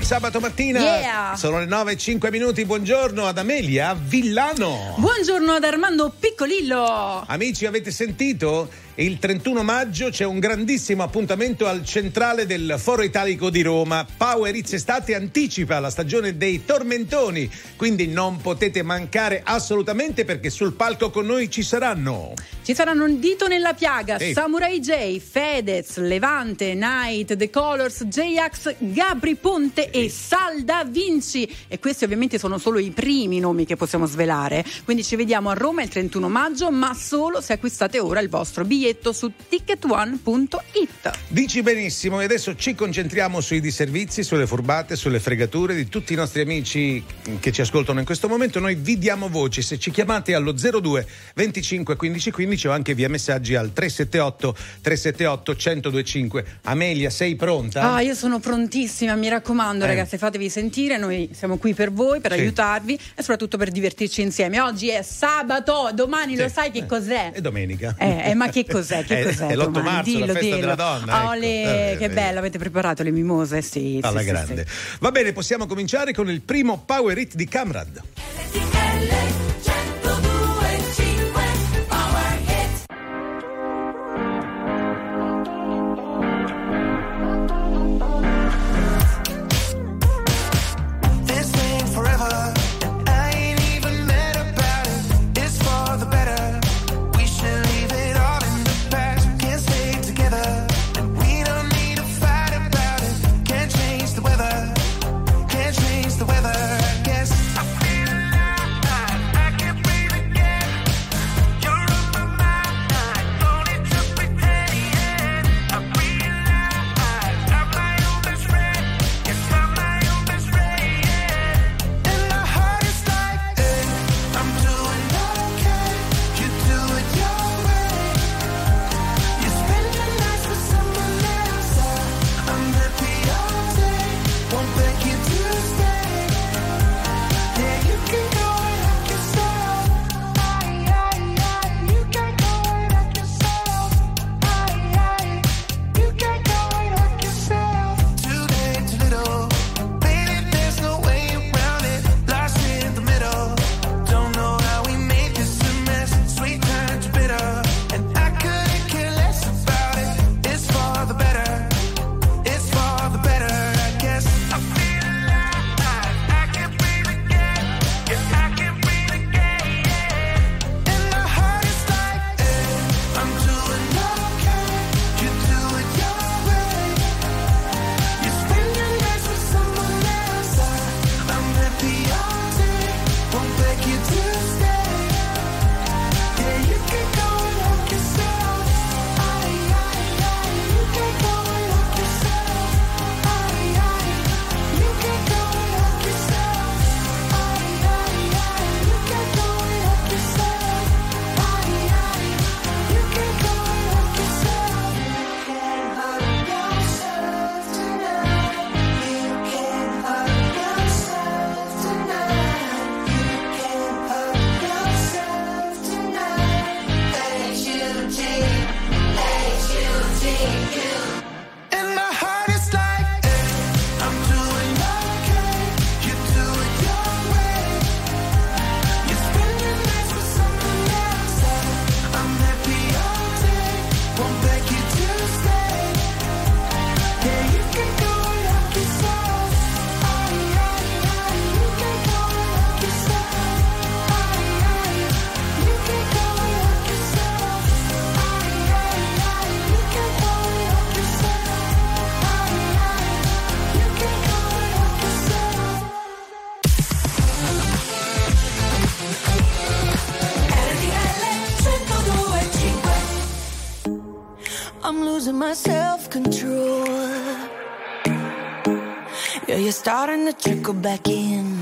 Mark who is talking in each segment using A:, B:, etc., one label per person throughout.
A: sabato mattina.
B: Yeah.
A: Sono le 9:05. Buongiorno ad Amelia Villano.
B: Buongiorno ad Armando Piccolillo.
A: Amici, avete sentito? Il 31 maggio c'è un grandissimo appuntamento al centrale del Foro Italico di Roma. Power Hits Estate anticipa la stagione dei tormentoni, quindi non potete mancare assolutamente, perché sul palco con noi ci saranno
B: un dito nella piaga, Samurai J, Fedez, Levante, Night, The Colors, J-Ax, Gabri Ponte e Sal Da Vinci. E questi ovviamente sono solo i primi nomi che possiamo svelare. Quindi ci vediamo a Roma il 31 maggio, ma solo se acquistate ora il vostro biglietto su ticketone.it.
A: Dici benissimo. E adesso ci concentriamo sui disservizi, sulle furbate, sulle fregature di tutti i nostri amici che ci ascoltano in questo momento. Noi vi diamo voce se ci chiamate allo 02 25 15 15 o anche via messaggi al 378 1025. Amelia, sei pronta?
B: Io sono prontissima, mi raccomando ragazzi, fatevi sentire, noi siamo qui per voi, per aiutarvi e soprattutto per divertirci insieme. Oggi è sabato, domani lo sai che cos'è?
A: È domenica.
B: Ma che cos'è?
A: È l'8 marzo, la festa della donna.
B: Che bello, avete preparato le mimose? Sì.
A: Alla grande. Sì. Va bene, possiamo cominciare con il primo Power Hit di Camrad.
C: My self-control. Yeah, you're starting to trickle back in,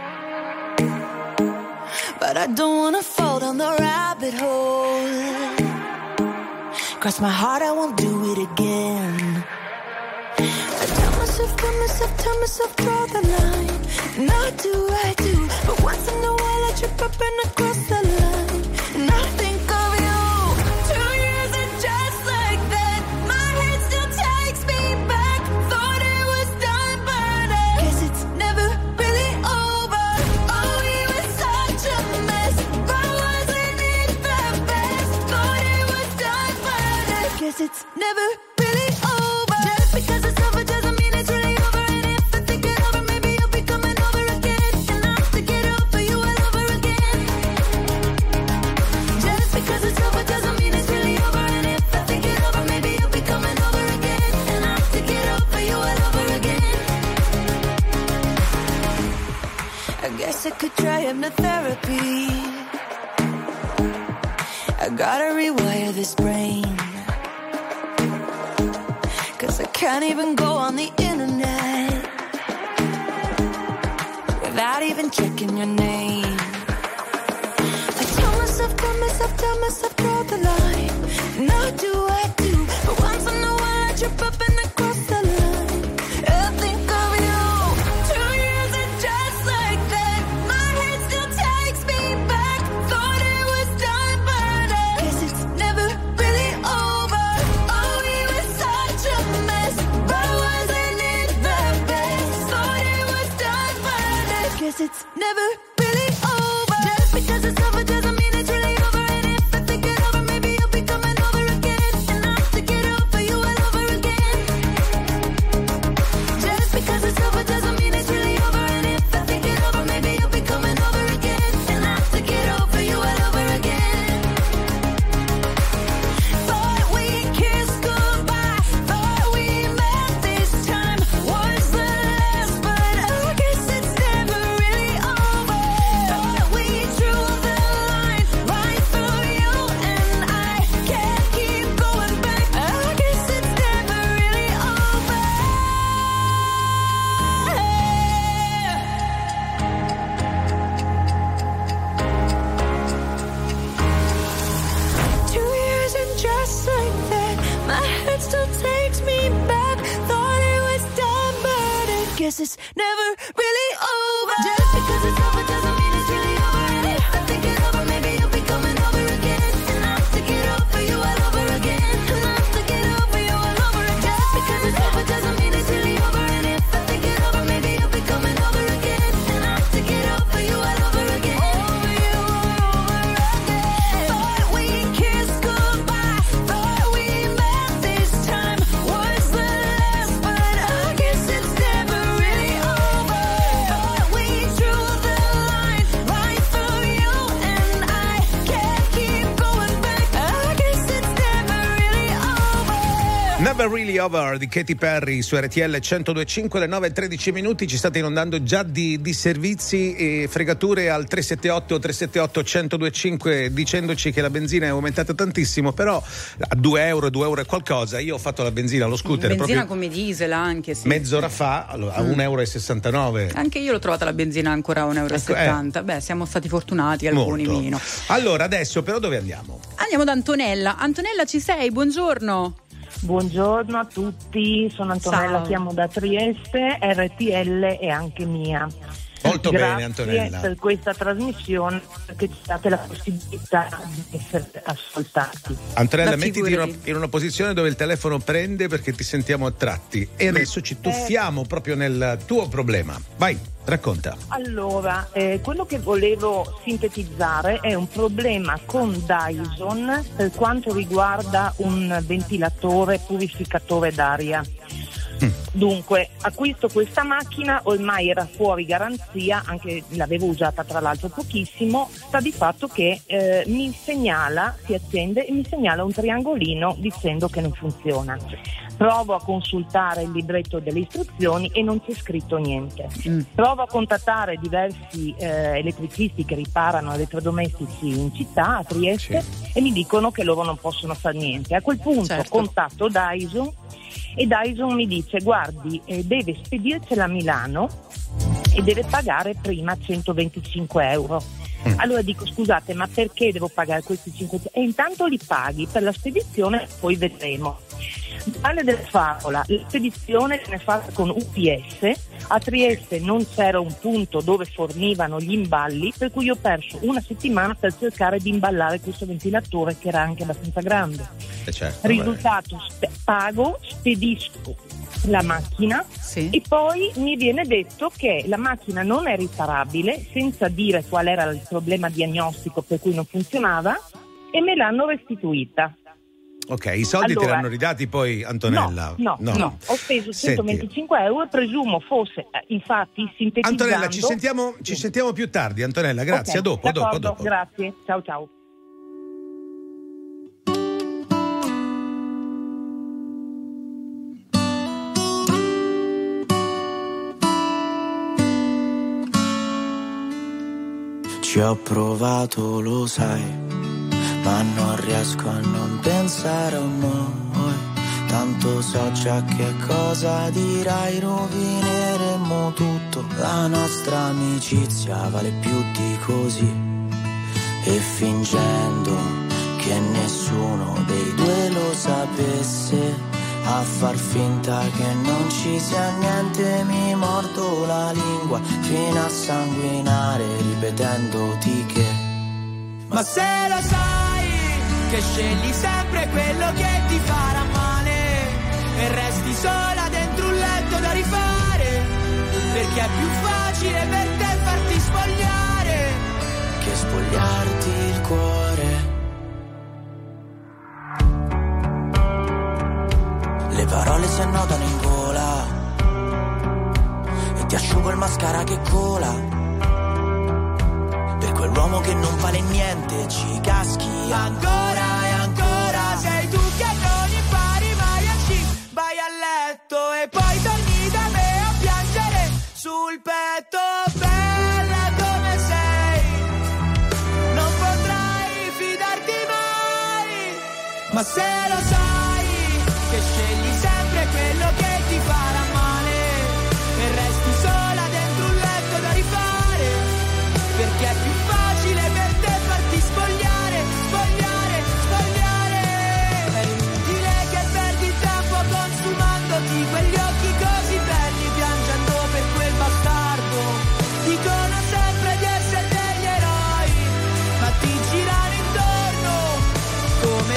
C: but I don't wanna fall down the rabbit hole. Cross my heart, I won't do it again. I tell myself, draw the line. And I do, but once in a while I trip up and I cross the line. And I think of you. 2 years and just like that, my head still takes me back. Thought it was done, but it's never really over. Just because it's over doesn't mean it's really over. And if I think it over, maybe you'll be coming over again. And I have to get over you all over again. Just because it's over doesn't mean it's really over. And if I think it over, maybe you'll be coming over again. And I have to get over you all over again. I guess I could try hypnotherapy. I gotta rewire this brain, 'cause I can't even go on the internet without even checking your name. I tell myself, draw the line. Now do I do, but once in a while I trip up and I cross the line. I think of you, 2 years and just like that, my head still takes me back. Thought it was done, but I guess it's never really over. Oh, we were such a mess, but wasn't it the best? Thought it was done, but I guess it's never really over. Just because it's over doesn't mean it's really over. And if I think it over, maybe you'll be coming over again. And I have to get over you all over again. Just because it's over doesn't mean it's really over. And if I think it over, maybe you'll be coming over again. And I have to get over you all over again. Thought we kissed goodbye, thought we met this time was the last, but I guess it's never really over. Thought we drew the line right through you, and I can't keep going back. I guess it's never really over. 2 years and just like that, my head still takes me back. Thought it was done, but I guess it's never really over. Just because it's over doesn't mean it's really over. And if I think it over, maybe you'll be coming over again. And I have to get over you all over again. And I have to get over you all over again. Just because it's over doesn't mean it's really over. And if I think it over, maybe you'll be coming over again. And I have to get over you all over again. Over you all over again. Thought we kissed goodbye, thought we met this time was the last, but I guess it's never really over. Thought we drew the line right through you, and I can't keep going back. I guess it's never really over.
A: Never Really Over di Katy Perry su RTL 102.5, alle 9:13 minuti. Ci state inondando già di servizi e fregature al 378 1025 dicendoci che la benzina è aumentata tantissimo, però a 2 euro e qualcosa. Io ho fatto la benzina allo scooter
B: Benzina
A: proprio
B: come diesel anche, sì.
A: mezz'ora fa a 1,69 euro.
B: Anche io l'ho trovata la benzina ancora a 1,70 euro. Beh, siamo stati fortunati, alcuni
A: Molto.
B: meno.
A: Allora adesso però dove andiamo?
B: Andiamo da Antonella. Antonella, ci sei? Buongiorno.
D: Buongiorno a tutti, sono Antonella,
B: Ciao.
D: chiamo da Trieste, RTL è anche mia.
A: Molto
D: Grazie
A: bene, Antonella.
D: per questa trasmissione, perché ci date la possibilità di essere ascoltati.
A: Antonella,
B: Ma
A: mettiti
B: figurati.
A: in una posizione dove il telefono prende, perché ti sentiamo a tratti. E adesso ci tuffiamo proprio nel tuo problema. Vai, racconta.
D: Allora, quello che volevo sintetizzare è un problema con Dyson per quanto riguarda un ventilatore purificatore d'aria. Dunque, acquisto questa macchina, ormai era fuori garanzia, anche l'avevo usata tra l'altro pochissimo, sta di fatto che mi segnala, si accende e mi segnala un triangolino dicendo che non funziona. Provo a consultare il libretto delle istruzioni e non c'è scritto niente. Provo a contattare diversi elettricisti che riparano elettrodomestici in città, a Trieste, e mi dicono che loro non possono fare niente. A quel punto contatto Dyson e Dyson mi dice: guardi, deve spedircela a Milano e deve pagare prima 125 euro. Allora dico: scusate, ma perché devo pagare questi 5? E intanto li paghi per la spedizione, poi vedremo. Vale della favola, la spedizione viene fatta con UPS. A Trieste non c'era un punto dove fornivano gli imballi, per cui ho perso una settimana per cercare di imballare questo ventilatore, che era anche abbastanza grande.
A: Certo,
D: Risultato, pago, spedisco la macchina e poi mi viene detto che la macchina non è riparabile, senza dire qual era il problema diagnostico per cui non funzionava, e me l'hanno restituita.
A: Ok, i soldi te l'hanno ridati poi, Antonella?
D: No. Ho speso 125 euro e presumo fosse, infatti, sintetizzando...
A: Antonella, ci sentiamo più tardi, Antonella, grazie,
D: okay,
A: a dopo.
D: Grazie, ciao.
E: Ci ho provato, lo sai, ma non riesco a non pensare a noi. Tanto so già che cosa dirai, rovineremo tutto. La nostra amicizia vale più di così. E fingendo che nessuno dei due lo sapesse, a far finta che non ci sia niente, mi mordo la lingua fino a sanguinare ripetendoti che
F: ma se lo sai che scegli sempre quello che ti farà male e resti sola dentro un letto da rifare, perché è più facile per te farti spogliare
E: che spogliarti il cuore. Le parole si annodano in gola e ti asciugo il mascara che cola. Per quell'uomo che non vale niente ci caschi
F: ancora e ancora. Sei tu che non impari mai a vai a letto e poi torni da me a piangere sul petto. Bella come sei, non potrai fidarti mai, ma se lo sai che scegli sempre quello che ti farà male e resti sola dentro un letto da rifare, perché è più facile per te farti spogliare. È inutile che perdi tempo consumandoti quegli occhi così belli, piangendo per quel bastardo. Dicono sempre di essere degli eroi, ma ti girano intorno come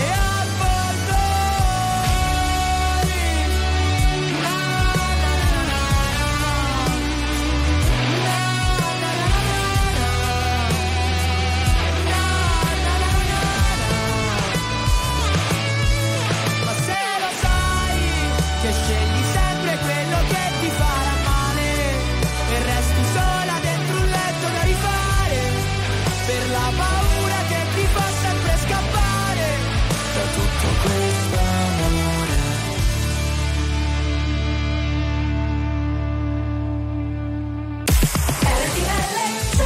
F: scegli sempre quello che ti farà male e resti sola dentro un letto da rifare, per la paura che ti fa sempre scappare
E: da tutto questo amore.
C: RTL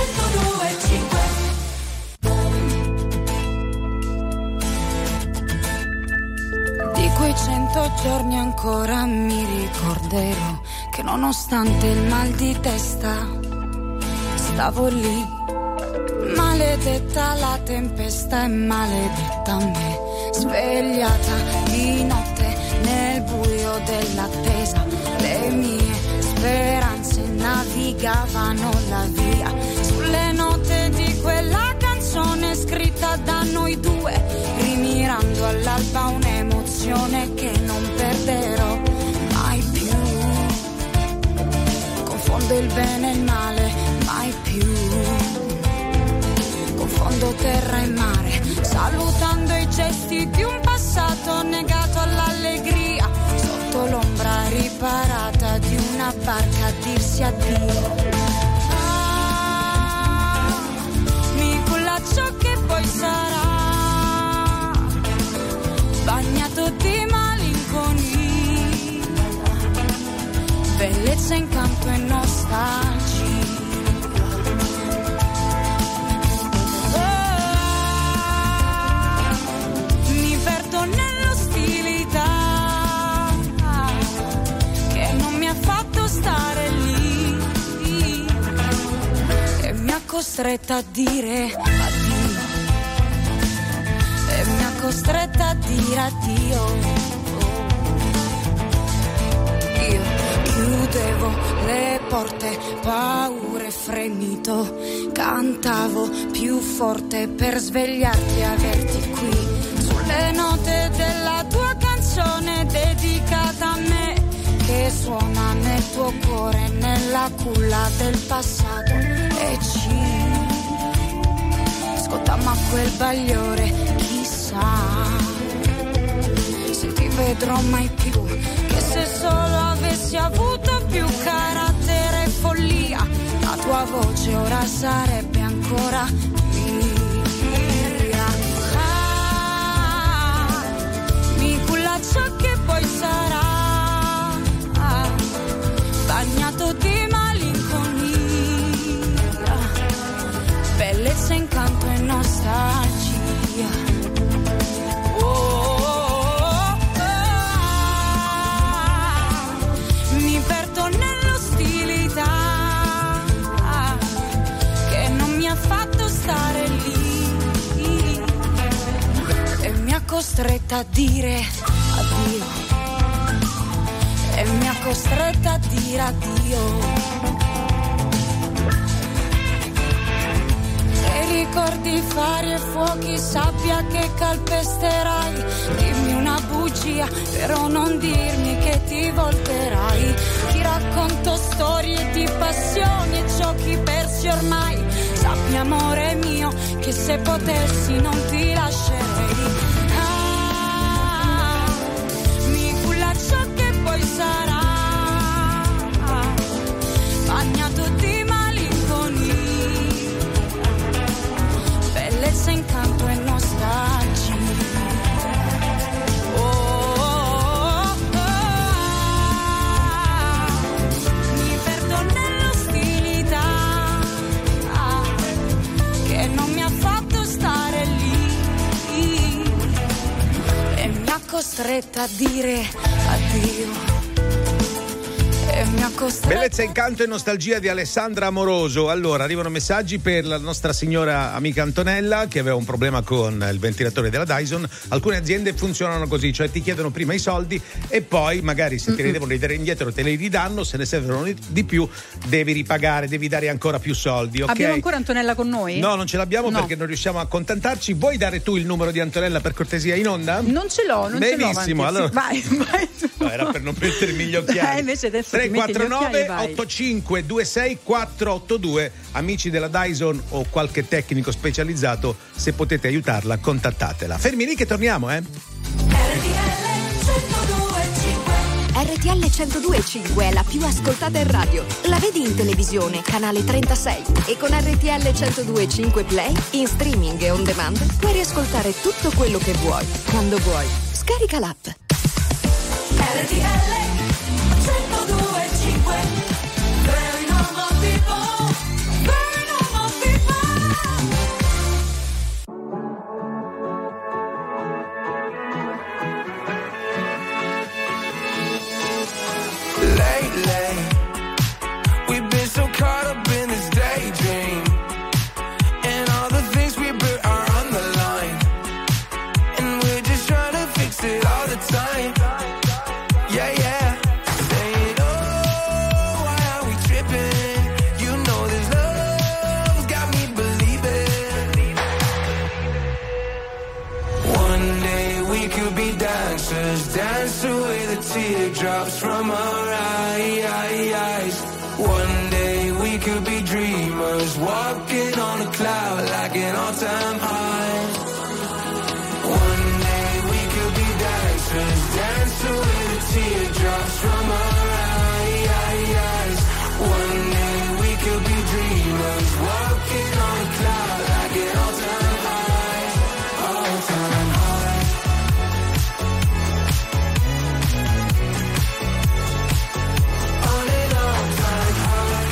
C: 102.5. Di quei 100 giorni ancora mi ricorderò che nonostante il mal di testa stavo lì, maledetta la tempesta e maledetta me, svegliata di notte nel buio dell'attesa. Le mie speranze navigavano la via sulle note di quella canzone scritta da noi due, rimirando all'alba un'emozione che non perderò mai più. Confondo il bene e il male, mai più. Confondo terra e mare, salutando i gesti di un passato negato all'allegria, sotto l'ombra riparata di una barca a dirsi addio. Mi culla ciò che poi sarà, bagnato di malinconia, bellezza, incanto e nostalgia. Mi perdo nell'ostilità che non mi ha fatto stare lì e mi ha costretta a dire addio, e mi ha costretta a dire addio. Io chiudevo le porte, paure, fremito, cantavo più forte per svegliarti e averti qui, sulle note della tua canzone dedicata a me, che suona nel tuo cuore, nella culla del passato, e ci scottammo a quel bagliore, chissà
G: vedrò mai più, che se solo avessi avuto più carattere e follia, la tua voce ora sarebbe ancora mia. Mi culla ciò che poi sarà, bagnato di malinconia, bellezza, incanto e nostalgia. Mi perdo nell'ostilità che non mi ha fatto stare lì e mi ha costretta a dire addio, e mi ha costretta a dire addio. Ricordi fari e fuochi, sabbia che calpesterai. Dimmi una bugia, però non dirmi che ti volterai. Ti racconto storie di passioni e giochi persi ormai. Sappi, amore mio, che se potessi non ti lascerei. Mi culla ciò che poi sarà, bagnato di malinconia, bellezza, incanto e nostalgia. Mi perdo nell'ostilità che non mi ha fatto stare lì e mi ha costretta a dire addio.
A: Bellezza, incanto e nostalgia di Alessandra Amoroso. Allora, arrivano messaggi per la nostra signora amica Antonella, che aveva un problema con il ventilatore della Dyson. Alcune aziende funzionano così, cioè ti chiedono prima i soldi e poi magari se te li devono ridare indietro te li ridanno, se ne servono di più devi ripagare, devi dare ancora più soldi, ok?
B: Abbiamo ancora Antonella con noi?
A: No, non ce l'abbiamo perché non riusciamo a contattarci. Vuoi dare tu il numero di Antonella per cortesia in onda?
B: Non ce l'ho, non
A: benissimo,
B: ce l'ho.
A: Benissimo, allora
B: vai.
A: No, era per non mettermi gli occhiali.
B: Invece adesso
A: 349 85 26 482. Amici della Dyson o qualche tecnico specializzato, se potete aiutarla, contattatela. Fermi lì che torniamo,
H: RTL 102.5 è la più ascoltata in radio. La vedi in televisione, canale 36. E con RTL 102.5 Play, in streaming e on demand, puoi riascoltare tutto quello che vuoi, quando vuoi. Scarica l'app.
C: RTL 102.5. Very normal people. Very normal people.
F: Lately, we've been so caught up in this daydream, and all the things we built are on the line, and we're just trying to fix it all the time. Yeah, yeah. Saying, oh, why are we tripping? You know this love's got me believing. One day we could be dancers, dance away the teardrops from our eyes. One day we could be dreamers, walking on a cloud like an all-time high. One day we could be dancers, dance away the teardrops from our eyes. One day we could be dreamers, walking on a cloud like an all-time high. All-time high. On an all-time high.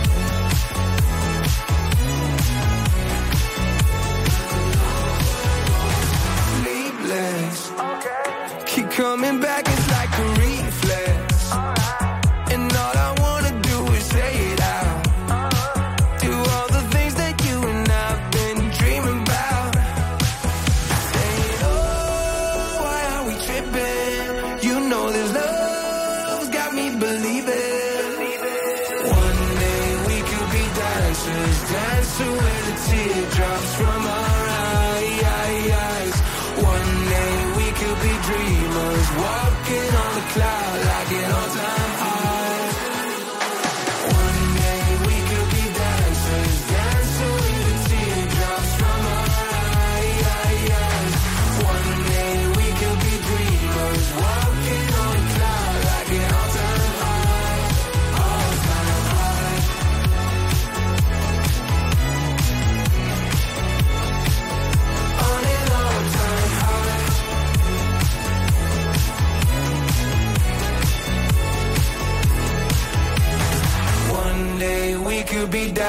F: Sleepless. Keep coming back, it's like a reflex. And all I wanna do is say it out. Do all the things that you and I've been dreaming about. Saying, oh, why are we tripping? You know this love's got me believing. One day we could be dancers, dance away the teardrops from our eyes. One day we could be dreamers, walking on the cloud like an all-time high. One day we could be dancers, dance away the teardrops from our eyes. One day we could be dreamers, walking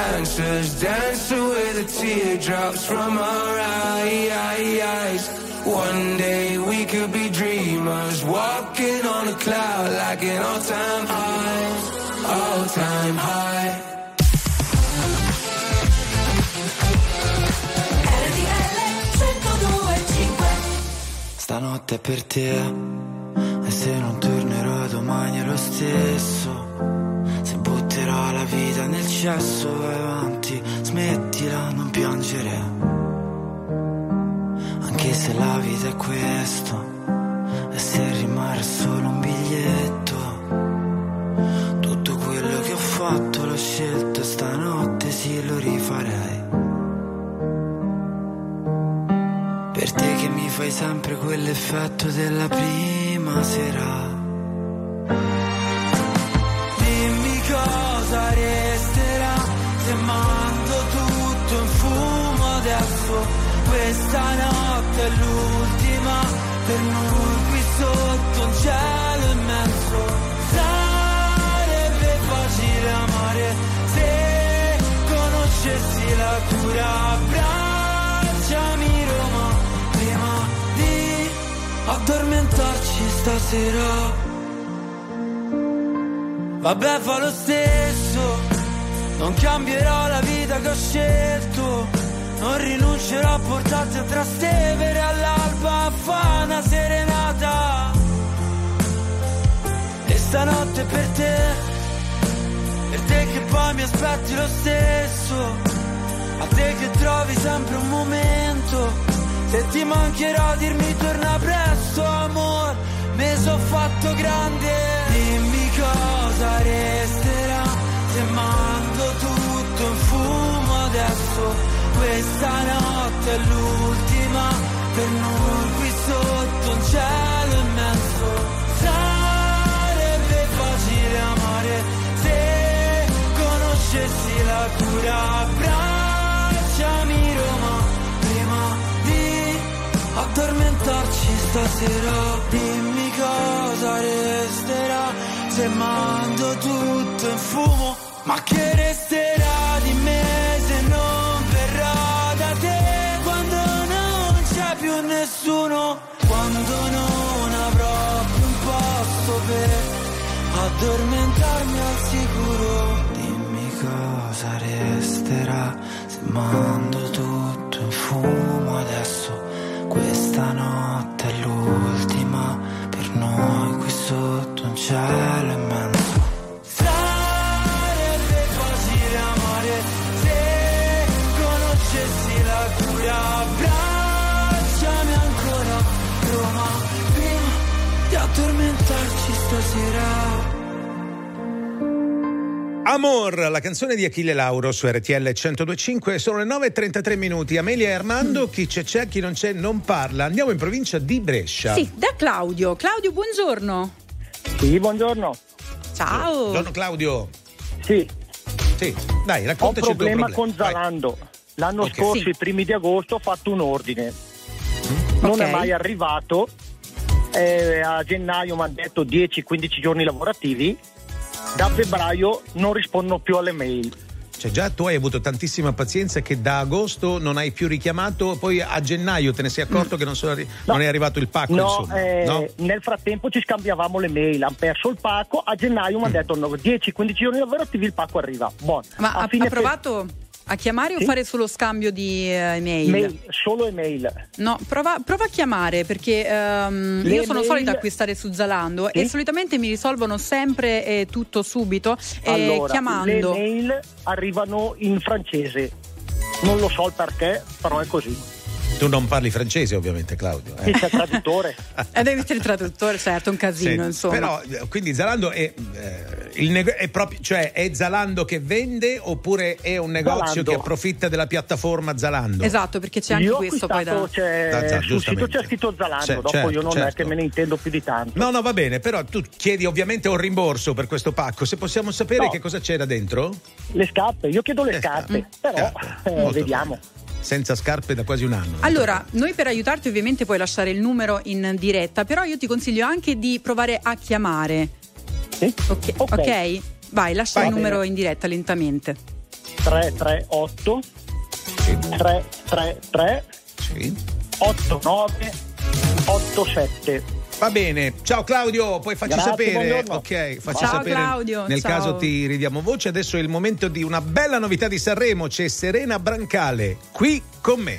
F: dancers, dancing with the teardrops from our eyes. One day we could be dreamers, walking on a cloud like an all-time high, all-time high.
E: Stanotte è per te, e se non tornerò domani è lo stesso. Se butterò la vita nel cesso, vai avanti, smettila, non piangere. Anche se la vita è questo, e se rimane solo un biglietto. Tutto quello che ho fatto l'ho scelto, e stanotte sì lo rifarei. Per te che mi fai sempre quell'effetto della prima sera. Dimmi cosa resterà se mando tutto in fumo adesso. Questa notte è l'ultima per noi qui sotto un cielo immenso. Sarebbe facile amare se conoscessi la cura. Abbracciami Roma prima di addormentarci stasera. Vabbè, fa lo stesso, non cambierò la vita che ho scelto. Non rinuncerò a portarti a Trastevere all'alba a fa una serenata. E stanotte per te che poi mi aspetti lo stesso. A te che trovi sempre un momento. Se ti mancherò dirmi torna presto, amor, me so fatto grande. Dimmi cosa resterà se mando tutto in fumo adesso. Questa notte è l'ultima per noi qui sotto un cielo immenso. Sarebbe facile amare se conoscessi la cura. Abbracciami Roma prima di addormentarci stasera. Dimmi cosa resterà se mando tutto in fumo. Ma che resterà di me se non verrò da te? Quando non c'è più nessuno, quando non avrò più un posto per addormentarmi al sicuro. Dimmi cosa resterà se mando tutto in fumo adesso. Questa notte è l'ultima per noi qui sotto un cielo immenso. La cura, abbracciami ancora Roma prima di addormentarci stasera.
A: Amor, la canzone di Achille Lauro su RTL 102.5. Sono le 9:33 minuti. Amelia e Armando, chi c'è, chi non c'è, non parla. Andiamo in provincia di Brescia.
B: Sì, da Claudio. Claudio, buongiorno.
I: Sì, buongiorno.
B: Ciao.
A: Buongiorno Claudio.
I: Sì.
A: Sì, dai, raccontaci il tuo problema.
I: Ho un problema con Zalando.
A: Vai.
I: L'anno scorso, i primi di agosto, ho fatto un ordine. Non è mai arrivato. A gennaio mi hanno detto 10-15 giorni lavorativi. Da febbraio non rispondo più alle mail.
A: Cioè già tu hai avuto tantissima pazienza che da agosto non hai più richiamato, poi a gennaio te ne sei accorto che non è arrivato il pacco, insomma. No?
I: Nel frattempo ci scambiavamo le mail, hanno perso il pacco, a gennaio mi hanno detto 10-15 giorni lavorativi il pacco arriva. Buono.
B: Ma ha provato a chiamare o fare solo scambio di email?
I: Mail, solo email.
B: No, prova a chiamare, perché io sono solita acquistare su Zalando e solitamente mi risolvono sempre tutto subito chiamando.
I: Le mail arrivano in francese, non lo so il perché, però è così.
A: Tu non parli francese, ovviamente, Claudio.
I: Sì, c'è il traduttore.
B: Devi mettere il traduttore, certo, un casino, insomma.
A: Però, quindi Zalando è proprio, cioè è Zalando che vende oppure è un negozio
I: Zalando
A: che approfitta della piattaforma Zalando?
B: Esatto, perché c'è anche questo poi
I: sul sito c'è scritto Zalando, dopo io non è che me ne intendo più di tanto.
A: No, va bene, però tu chiedi ovviamente un rimborso per questo pacco. Se possiamo sapere che cosa c'era dentro?
I: Le scarpe, io chiedo le scarpe, però vediamo.
A: Bene. Senza scarpe da quasi un anno.
B: Allora, noi per aiutarti ovviamente puoi lasciare il numero in diretta, però io ti consiglio anche di provare a chiamare.
I: Sì?
B: Ok? Vai, lascia il numero in diretta lentamente.
I: 338 333 8987.
A: Va bene, ciao Claudio, poi facci sapere.
I: Buongiorno.
A: Ok, facci
B: ciao
A: sapere.
B: Claudio,
A: nel
B: ciao.
A: caso ti ridiamo voce. Adesso è il momento di una bella novità di Sanremo. C'è Serena Brancale qui con me.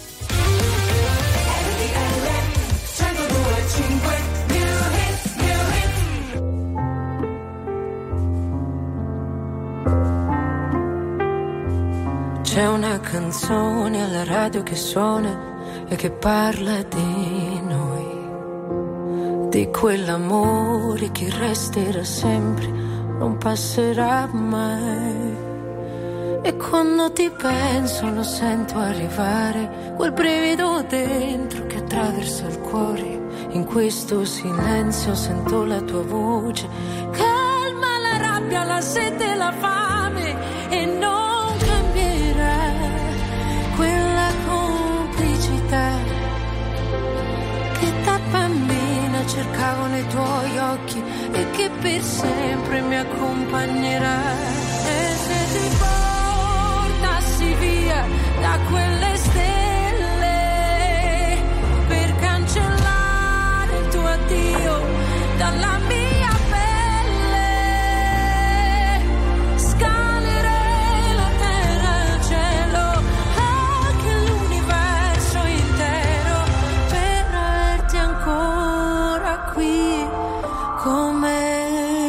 J: C'è una canzone alla radio che suona e che parla di noi, di quell'amore che resterà sempre, non passerà mai. E quando ti penso lo sento arrivare, quel brivido dentro che attraversa il cuore. In questo silenzio sento la tua voce, calma la rabbia, la sete e la fame, e non quella complicità che da bambina cercavo nei tuoi occhi e che per sempre mi accompagnerà. E se ti portassi via da quelle stelle per cancellare il tuo addio dalla mia pelle, scalerei la terra al cielo, qui con me.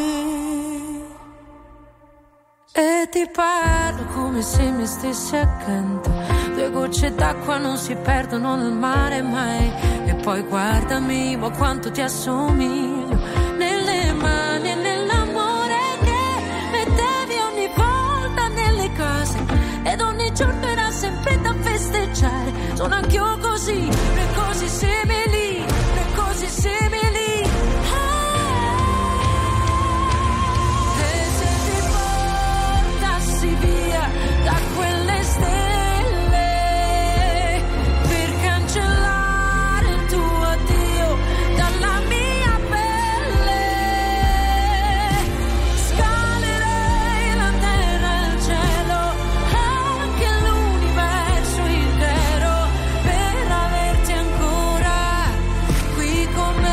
J: E ti parlo come se mi stessi accanto, 2 gocce d'acqua non si perdono nel mare mai. E poi guardami, ma quanto ti assomiglio, nelle mani e nell'amore che mettevi ogni volta nelle cose, ed ogni giorno era sempre da festeggiare. Sono anch'io così, le cose simili, le cose simili. Da quelle stelle per cancellare il tuo addio dalla mia pelle, scalerei la terra e il cielo, anche l'universo intero, per averti ancora qui con me.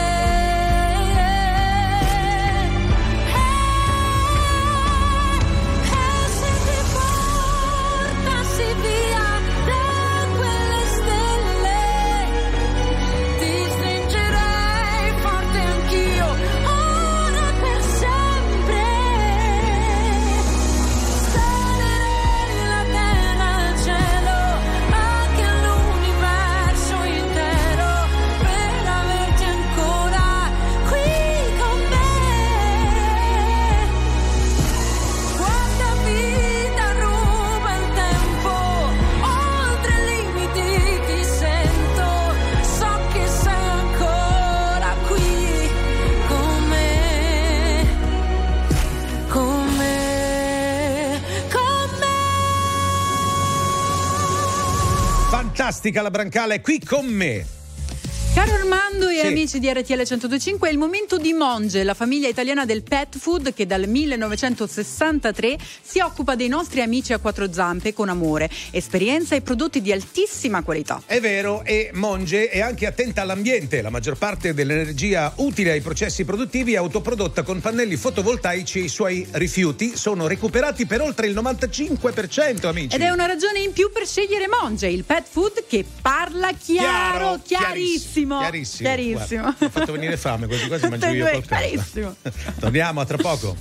A: Fantastica la Brancale qui con me.
B: Caro Armando e
A: Sì.
B: amici di RTL 102.5, è il momento di Monge, la famiglia italiana del pet food che dal 1963 si occupa dei nostri amici a 4 zampe con amore, esperienza e prodotti di altissima qualità.
A: È vero, e Monge è anche attenta all'ambiente. La maggior parte dell'energia utile ai processi produttivi è autoprodotta con pannelli fotovoltaici e i suoi rifiuti sono recuperati per oltre il 95%, amici.
B: Ed è una ragione in più per scegliere Monge, il pet food che parla chiaro, chiarissimo.
A: Chiarissimo. Guarda, mi ha fatto venire fame, quasi mangio io qualcosa.
B: Chiarissimo.
A: Torniamo a tra poco.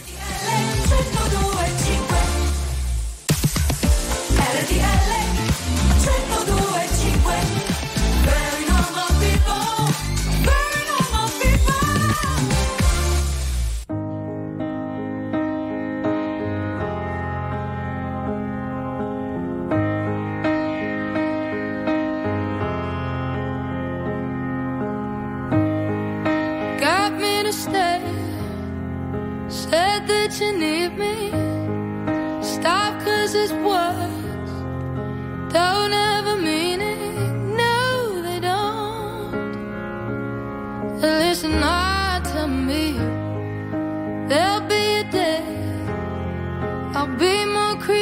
J: Said that you need me. Stop, 'cause it's words don't ever mean it. No, they don't. Listen hard to me. There'll be a day I'll be more crazy.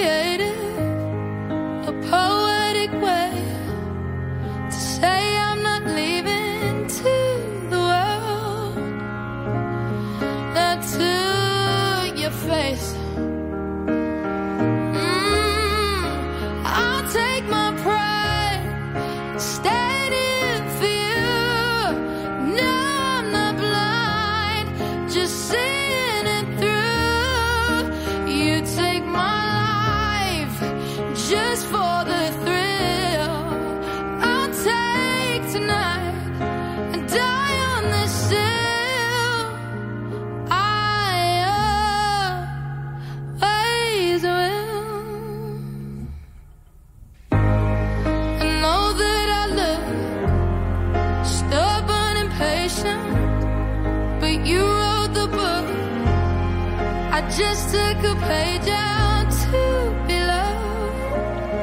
G: tonight and die on this hill. I always will. I know that I look stubborn and patient, but you wrote the book. I just took a page out to be loved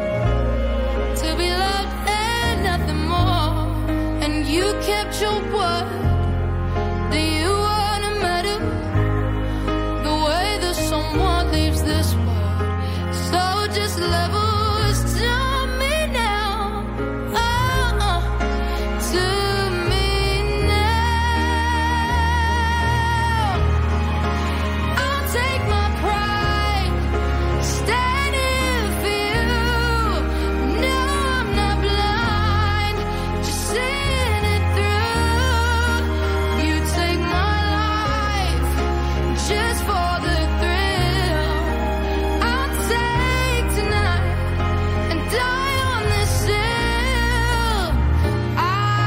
G: and nothing more. And you kept your word. Do you wanna matter the way that someone leaves this world? So just level us to me now, to me now. I'll take my pride, standing for you. No, I'm not blind, just seeing it through. You take my life just for the thrill. I'll take tonight and die on this hill. I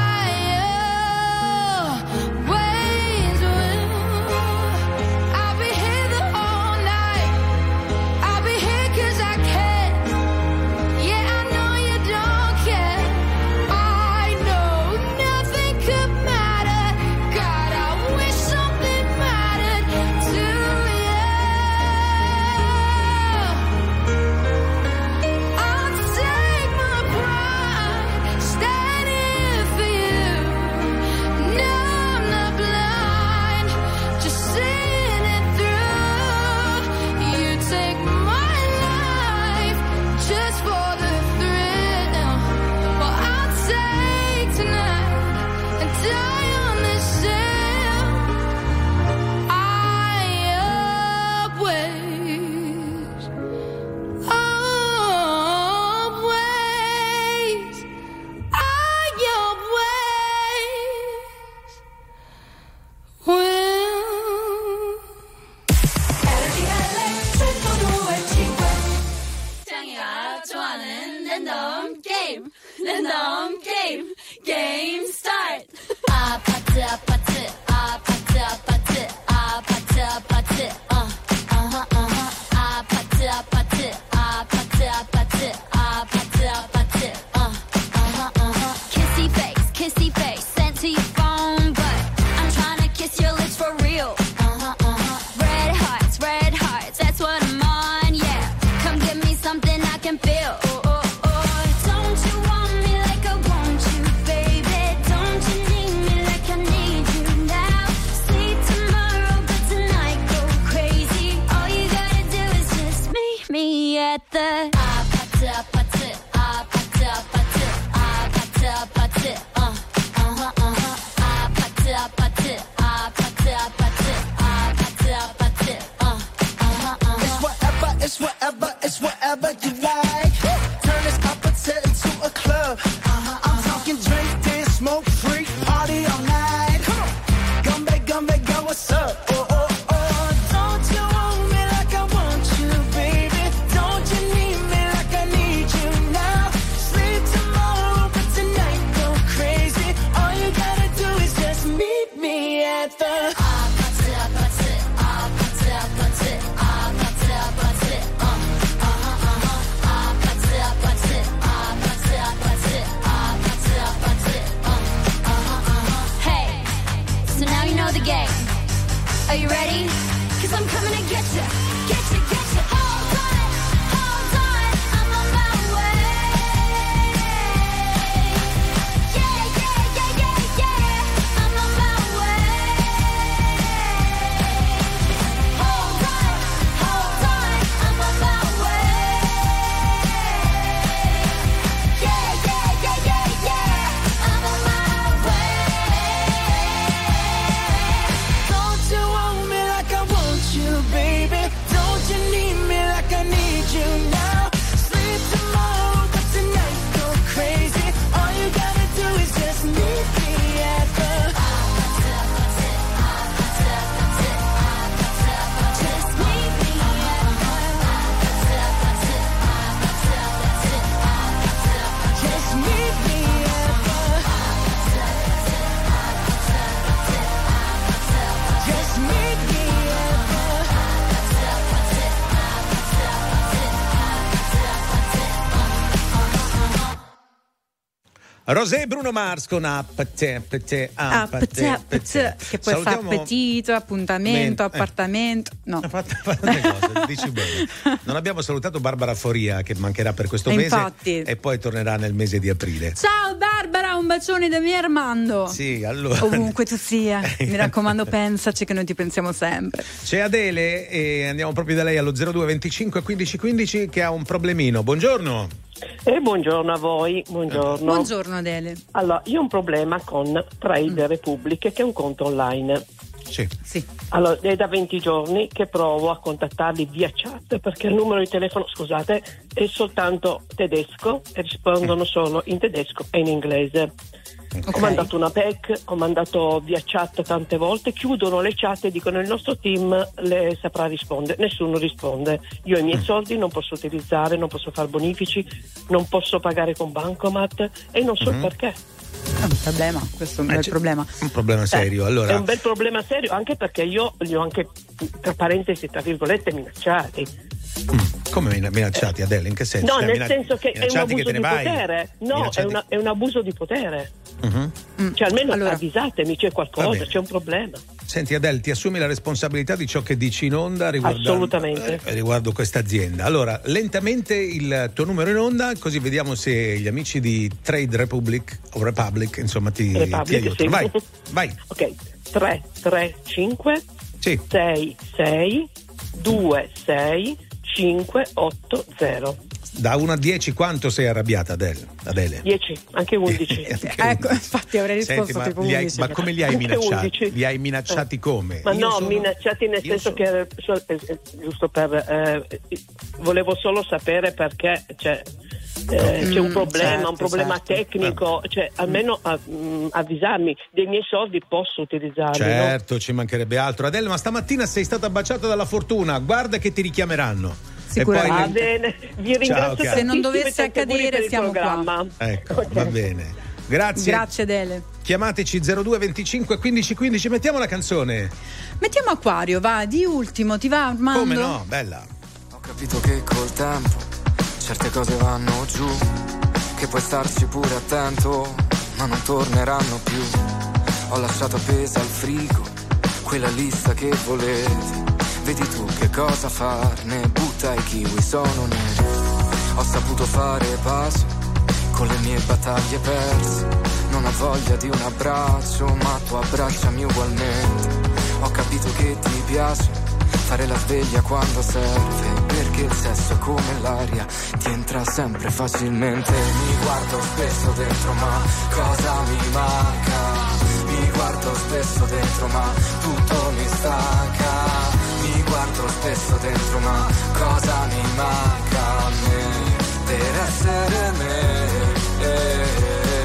G: always will. I'll be here the whole night. I'll be here 'cause I can. Yeah, I know you don't care. I know nothing could matter. God, I wish something mattered to you. I'll take my pride, standing for you. No, I'm not blind, just seeing it through. You take my life just for the thrill. Well, I'll take tonight and die on this hill. I always, always, I always will.
K: 장이가 좋아하는 랜덤 게임, 랜덤 게임, 게임 스타트. 아파트 아파트 아파트 아파트 아파트 아파트 아파트 아파트 아파트 아파트 아파트 아파트 kissy face sent to your phone, but I'm trying to kiss your lips for real. Red hearts, that's what I'm on, yeah. Come give me something I can feel. Don't you want me like I want you, baby? Don't you need me like I need you now? Sleep tomorrow, but tonight go crazy. All you gotta do is just meet me at the 아파트 아파트 아파트 아파트 아파트 아파트 아파트 아파트 아파트 아파트 아파트
F: It's whatever you like. Turn this opposite into a club. I'm talking drink, dance, smoke, freak, party all night. Come on, come back, go, what's up? Oh. Don't you want me like I want you, baby? Don't you need me like I need you now? Sleep tomorrow, but tonight go crazy. All you gotta do is just meet me at the 아파트 아파트 아파트 아파트 아파트 아파트
K: Hey, so now you know the game. Are you ready? 'Cause I'm coming to get you, get you, get you. Hold on, I'm on my way. Yeah, I'm on my way. Hold on, I'm on my way. Yeah, I'm on my way.
F: Don't you want me like I want you, baby? Don't you need me
A: Rosé Bruno Mars con che poi
B: fa appetito, appuntamento, appartamento. No.
A: Dici bene. Non abbiamo salutato Barbara Foria, che mancherà per questo mese.
B: Infatti.
A: E poi tornerà nel mese di aprile.
B: Ciao Barbara, un bacione da me Armando.
A: Sì, allora.
B: Ovunque tu sia, mi raccomando, pensaci che noi ti pensiamo sempre.
A: C'è Adele e andiamo proprio da lei allo 02 25 15 15 che ha un problemino. Buongiorno.
L: Buongiorno a voi, buongiorno.
B: Buongiorno Adele.
L: Allora, io ho un problema con Trade Republic, che è un conto online.
A: Sì.
L: Allora, è da 20 giorni che provo a contattarli via chat, perché il numero di telefono, scusate, è soltanto tedesco e rispondono solo in tedesco e in inglese. Ho mandato una PEC, ho mandato via chat tante volte, chiudono le chat e dicono il nostro team le saprà rispondere. Nessuno risponde. Io i miei soldi non posso utilizzare, non posso fare bonifici, non posso pagare con bancomat e non so il perché.
B: È un problema, questo è un bel problema.
A: Un problema serio, allora.
L: È un bel problema serio, anche perché io li ho anche, tra parentesi, tra virgolette, minacciati.
A: Come minacciati, Adele? In che senso?
L: No, nel senso che è un abuso di potere. No,
A: minacciati...
L: è un abuso di potere. Cioè almeno avvisatemi, c'è qualcosa, c'è un problema.
A: Senti Adele, ti assumi la responsabilità di ciò che dici in onda
L: assolutamente
A: riguardo questa azienda. Allora, lentamente il tuo numero in onda, così vediamo se gli amici di Trade Republic o Republic, insomma, ti aiutano. Sì. Vai.
L: Ok, 335
A: sì.
L: 66 26 580.
A: Da 1 a 10 quanto sei arrabbiata, Adele?
L: 10, anche 11.
B: Ecco, infatti avrei risposto tipo 11.
A: Ma come li hai minacciati? Li hai minacciati come?
L: Ma minacciati nel senso che giusto per volevo solo sapere perché c'è un problema tecnico, cioè almeno avvisarmi. Dei miei soldi posso utilizzarli.
A: Certo, ci mancherebbe altro. Adele, ma stamattina sei stata baciata dalla fortuna, guarda che ti richiameranno.
B: Sicuramente.
L: Va bene, vi ringrazio.
B: Se non dovesse accadere siamo qua.
A: Ecco, va bene. Grazie
B: Adele.
A: Chiamateci 02 25 15 15, mettiamo la canzone.
B: Mettiamo Acquario, va, di ultimo, ti va Armando?
A: Come no, bella.
M: Ho capito che col tempo certe cose vanno giù, che puoi starci pure attento, ma non torneranno più. Ho lasciato appesa al frigo quella lista che volevi. Vedi tu che cosa farne, butta i kiwi, sono neri. Ho saputo fare pace con le mie battaglie perse. Non ho voglia di un abbraccio, ma tu abbracciami ugualmente. Ho capito che ti piace fare la sveglia quando serve, perché il sesso è come l'aria, ti entra sempre facilmente. Mi guardo spesso dentro, ma cosa mi manca? Mi guardo spesso dentro, ma tutto mi stanca. Mi guardo spesso dentro, ma cosa mi manca a me per essere me?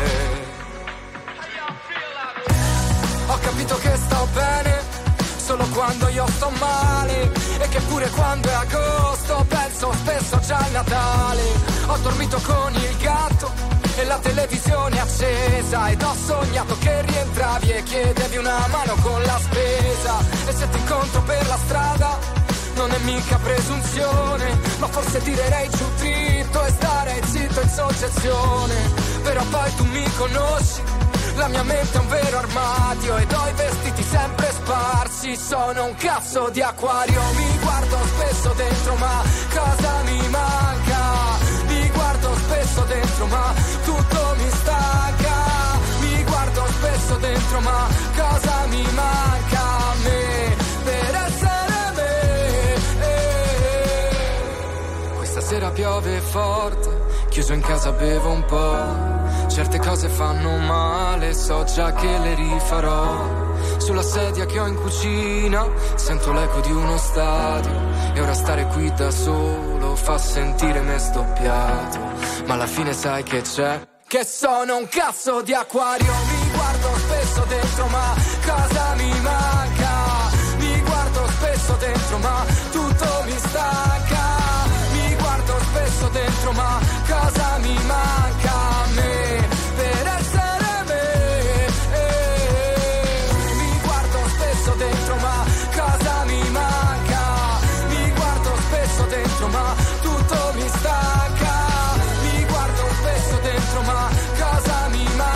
M: Ho capito che sto bene solo quando io sto male, e che pure quando è agosto penso spesso già al Natale. Ho dormito con il gatto e la televisione accesa, ed ho sognato che rientravi e chiedevi una mano con la spesa. E se ti incontro per la strada non è mica presunzione, ma forse tirerei giù dritto e starei zitto in soggezione. Però poi tu mi conosci, la mia mente è un vero armadio ed ho i vestiti sempre sparsi, sono un cazzo di acquario. Mi guardo spesso dentro, ma cosa mi manca? Mi guardo spesso dentro, ma tutto mi stanca. Mi guardo spesso dentro, ma cosa mi manca a me per essere me? Questa sera piove forte, chiuso in casa bevo un po'. Certe cose fanno male, so già che le rifarò. Sulla sedia che ho in cucina sento l'eco di uno stadio, e ora stare qui da solo fa sentire me sdoppiato. Ma alla fine sai che c'è? Che sono un cazzo di acquario. Mi guardo spesso dentro, ma cosa mi manca? Mi guardo spesso dentro, ma tutto mi stanca. Mi guardo spesso dentro, ma cosa mi manca a me per essere me? Mi guardo spesso dentro, ma cosa mi manca? Mi guardo spesso dentro, ma tutto mi stanca. Mi guardo spesso dentro, ma cosa mi manca?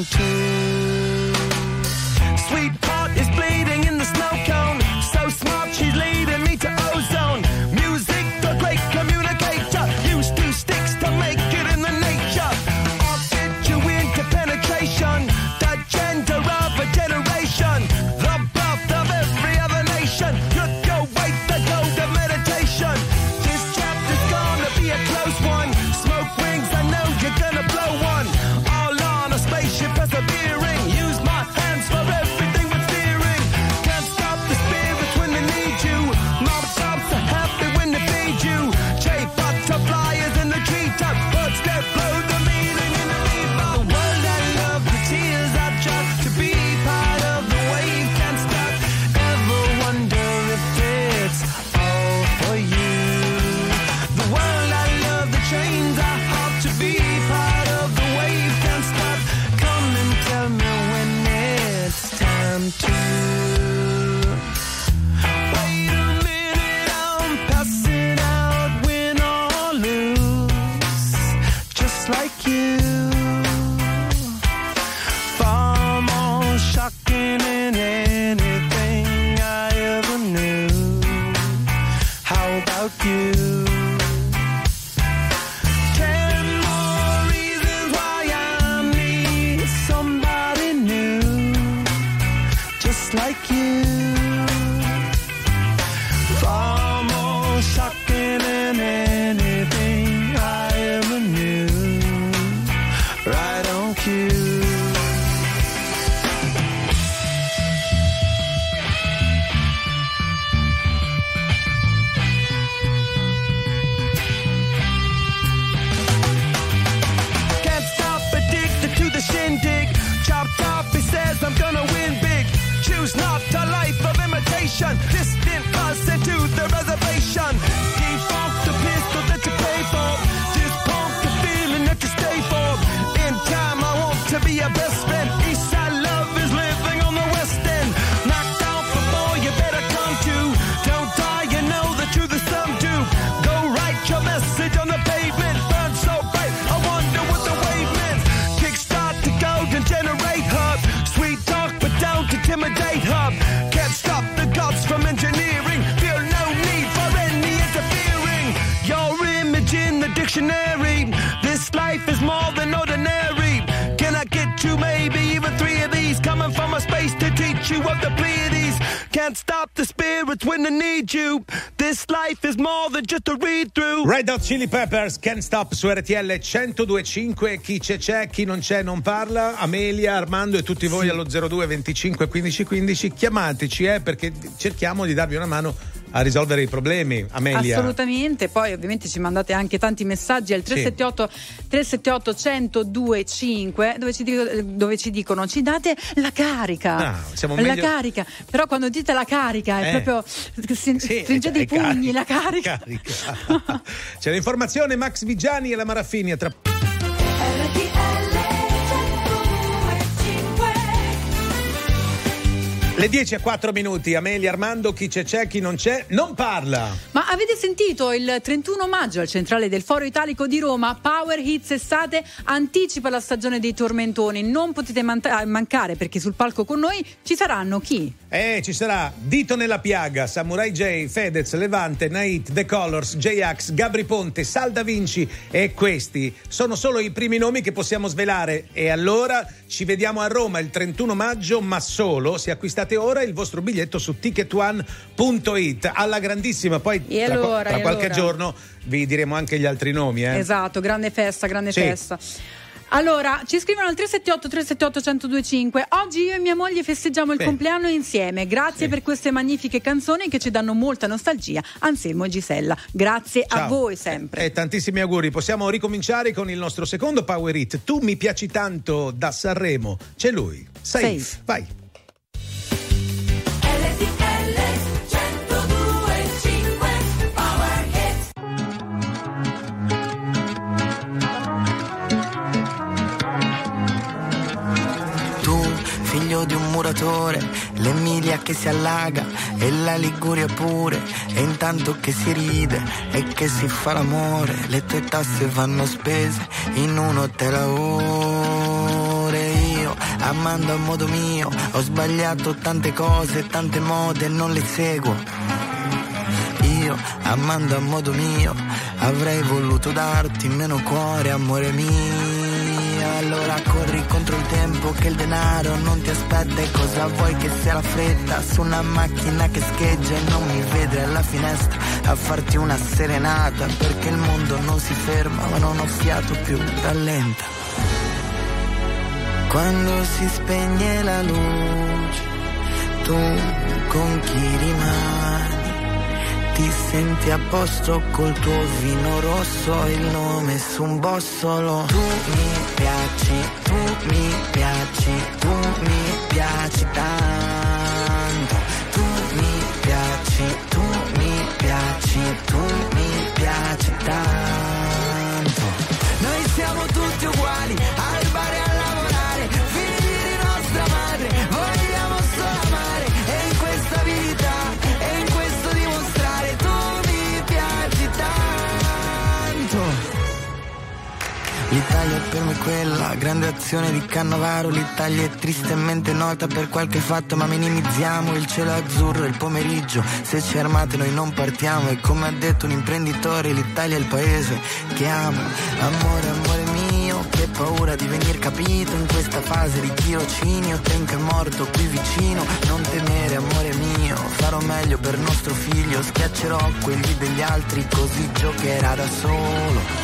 F: too. Sweetheart is bleeding in the snow cone. So smart, she's leading me to ozone. Music, the great communicator. Use two sticks to make it in the nature. I'll get you into penetration. The gender of a generation. The birth of every other nation. Look your way to go to meditation. This chapter's gonna be a close one. Smoke rings, I know you're gonna blow one. All on a spaceship persevering. Use my hands for everything but steering. Can't stop the spirits when they need you. Mob tops are happy when they feed you. J butterflies in the treetop. Birds that blow the meaning in the leaf. The world I love, the tears I drop. To be part of the wave can't stop. Ever wonder if it's all for you? The world I love, the chains I hop. To be part of the wave can't stop. Come and tell me when it's time to. Wait a minute, I'm passing out, win or lose, just like you. Far more shocking than anything I ever knew. How about you? 10 more reasons why I need somebody new, just like you. Far more shocking than anything I ever knew. Right on cue. Can't stop, addicted to the shindig. Chopped off, he says I'm gonna win big. Choose not a life of imitation. Distant us into the reservation. Default the pistol that you pay for. Just pump the feeling that you stay for. In time I want to be your best friend. Eastside love is living on the west end. Knocked out before you better come to. Don't die, you know the truth is some do. Go write your message on the pavement. Burn so bright, I wonder what the wave meant. Kickstart the golden generate hub. Sweet talk but don't intimidate hub. Can't stop the gods from engineering. Feel no need for any interfering. Your image in the dictionary. This life is more than ordinary. Can I get you maybe even 3 of these? Coming from a space to teach you of the Pleiades. Can't stop the spirits when they need you. This life is more than just a read through.
A: Red Hot Chili Peppers, Can't Stop su RTL 102.5. Chi c'è, chi non c'è non parla. Amelia, Armando e tutti voi allo 02 25 15 15. Chiamateci perché cerchiamo di darvi una mano a risolvere i problemi. Amelia.
B: Assolutamente, poi ovviamente ci mandate anche tanti messaggi al 378 1025 dove ci dicono ci date la carica.
A: Siamo
B: la
A: meglio...
B: carica. Però quando dite la carica è proprio stringete i pugni, la carica.
A: C'è l'informazione, Max Vigiani e la Maraffini tra... Le 10:04, Amelia, Armando, chi c'è, chi non c'è, non parla.
B: Ma avete sentito il 31 maggio al centrale del Foro Italico di Roma, Power Hits Estate anticipa la stagione dei tormentoni. Non potete mancare perché sul palco con noi ci saranno chi?
A: Ci sarà Dito nella piaga, Samurai J, Fedez, Levante, Nait, The Colors, J-Ax, Gabri Ponte, Sal Da Vinci e questi sono solo i primi nomi che possiamo svelare. E allora ci vediamo a Roma il 31 maggio, ma solo se acquistate ora il vostro biglietto su ticketone.it. Alla grandissima, poi tra qualche giorno vi diremo anche gli altri nomi.
B: Esatto, grande festa. Allora, ci scrivono al 378 1025. Oggi io e mia moglie festeggiamo il compleanno insieme. Grazie per queste magnifiche canzoni che ci danno molta nostalgia. Anselmo e Gisella. Grazie a voi sempre.
A: Tantissimi auguri. Possiamo ricominciare con il nostro secondo Power Hit. Tu mi piaci tanto, da Sanremo. C'è lui. Safe. Vai.
E: Figlio di un muratore, l'Emilia che si allaga e la Liguria pure, e intanto che si ride e che si fa l'amore, le tue tasse vanno spese in un hotel a ore. Io amando a modo mio. Ho sbagliato tante cose, tante mode, non le seguo. Io, amando a modo mio, avrei voluto darti meno cuore, amore mio. Allora corri contro il tempo che il denaro non ti aspetta. E cosa vuoi che sia la fretta su una macchina che scheggia e non mi vede alla finestra a farti una serenata, perché il mondo non si ferma ma non ho fiato più, rallenta. Quando si spegne la luce, tu con chi rimani? Ti senti a posto col tuo vino rosso, il nome su un bossolo. Tu mi piaci, tu mi piaci, tu mi piaci tanto. Tu mi piaci, tu mi piaci, tu mi piaci tanto. Noi siamo tutti uguali, al bar e a lavorare, figli di nostra madre, vogliamo solo amare. E in questa vita, e in questo dimostrare, tu mi piaci tanto. L'Italia è per me quella grande azione di Cannavaro. L'Italia è tristemente nota per qualche fatto, ma minimizziamo il cielo azzurro e il pomeriggio. Se ci armate noi non partiamo. E come ha detto un imprenditore, l'Italia è il paese che amo. Amore, amore mio, che paura di venir capito in questa fase di tirocinio. Tempo è morto qui vicino, non temere amore mio. Farò meglio per nostro figlio, schiaccerò quelli degli altri, così giocherà da solo.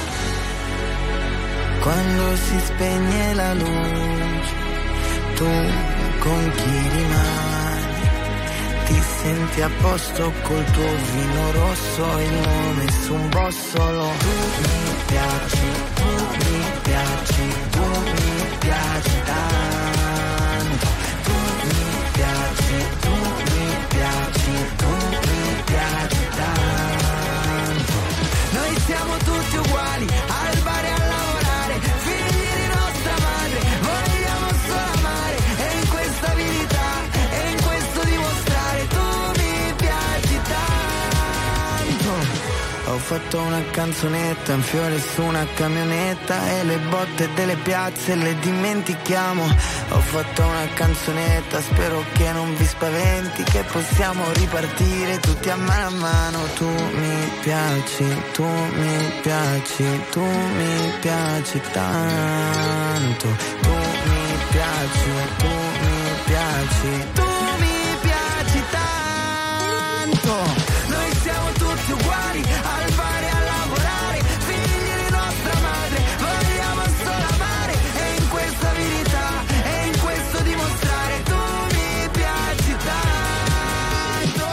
E: Quando si spegne la luce, tu con chi rimani? Ti senti a posto col tuo vino rosso, il nome su un bossolo. Tu mi piaci, tu mi piaci, tu mi piaci tanto. Tu mi piaci, tu mi piaci, tu mi piaci tanto. Noi siamo tutti uguali, al bar e a lavorare, figli di nostra madre, vogliamo solo amare. E in questa verità, e in questo dimostrare, tu mi piaci tanto. Ho fatto una canzonetta, un fiore su una camionetta, e le botte delle piazze le dimentichiamo. Ho fatto una canzonetta, spero che non vi spaventi, che possiamo ripartire tutti a mano. Tu mi piaci, tu mi piaci, tu mi piaci tanto. Tu mi piaci, tu mi piaci, tu mi piaci tanto. Noi siamo tutti uguali, al bar e a lavorare, figli di nostra madre, vogliamo solo amare. E in questa verità, e in questo dimostrare, tu mi piaci tanto.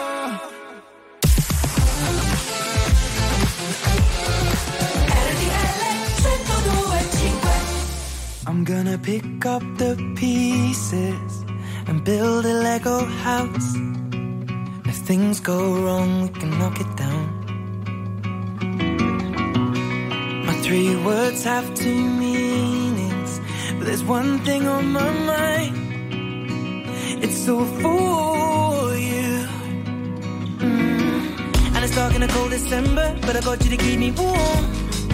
E: I'm gonna pick up the pieces and build a Lego house. If things go wrong, we can knock it down. My 3 words have 2 meanings, but there's one thing on my mind. It's all for you. And it's dark in a cold December, but I got you to keep me warm.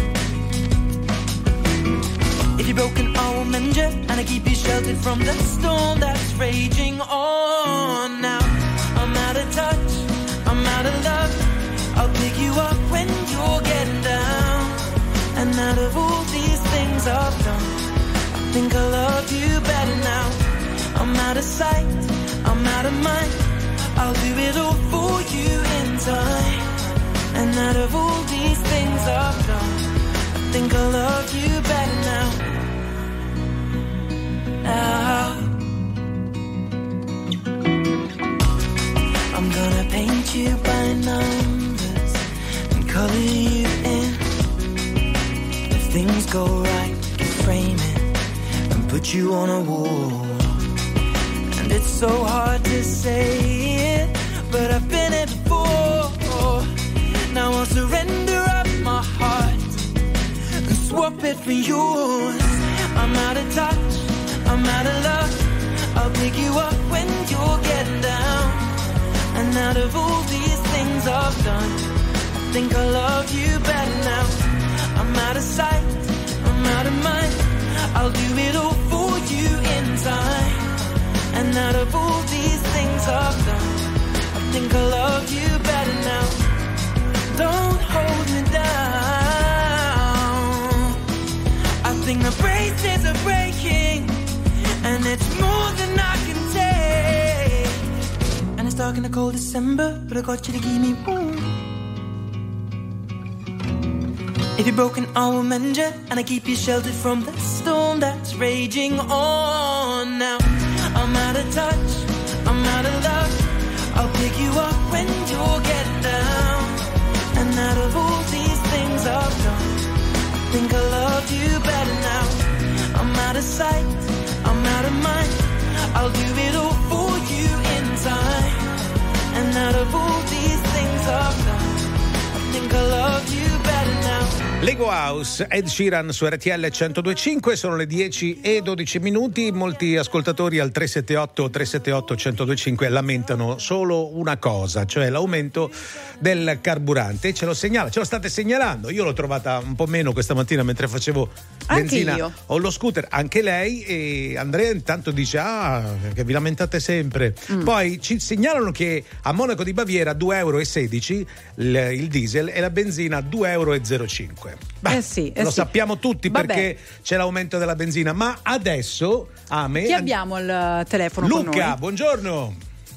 E: If you're broken, I will mend you, and I keep you sheltered from the storm that's raging on. Now I'm out of touch, I'm out of love. I'll pick you up when you're getting down. And out of all these things I've done, I think I love you better now. I'm out of sight, I'm out of mind. I'll do it all for you in time. And out of all these things I've done, I think I love you better now. I'm gonna paint you by numbers and color you in. If things go right, we can frame it and put you on a wall. And it's so hard to say it, but I've been it before. Now I'll surrender up my heart and swap it for yours. I'm out of touch, I'm out of love. I'll pick you up when you're getting down. And out of all these things I've done, I think I love you better now. I'm out of sight, I'm out of mind. I'll do it all for you in time.
F: And out of all these things I've done, I think I love you better now. Don't hold me down. I think the braces are breaking, and it's more than I can take. And it's dark in the cold December, but I got you to keep me warm. If you're broken, I will mend you, and I keep you sheltered from the storm that's raging on. Now I'm out of touch, I'm out of luck. I'll pick you up when you're getting down. And out of all these things I've done, I think I love you better now. I'm out of sight, I'm out of mind. I'll do it all for you in time. And out of all these things I've done, I think I love you better now.
A: Lego House, Ed Sheeran su RTL 102.5, sono le 10:12. Molti ascoltatori al 378-378-1025 lamentano solo una cosa, cioè l'aumento del carburante. Ce lo state segnalando. Io l'ho trovata un po' meno questa mattina mentre facevo benzina.
B: Anche io.
A: Ho lo scooter, anche lei, e Andrea intanto dice che vi lamentate sempre. Poi ci segnalano che a Monaco di Baviera 2,16 € il diesel e la benzina 2,05 €. Lo sappiamo tutti.
B: Vabbè.
A: Perché c'è l'aumento della benzina, ma adesso
B: chi abbiamo al telefono
A: Luca,
B: con noi?
A: buongiorno.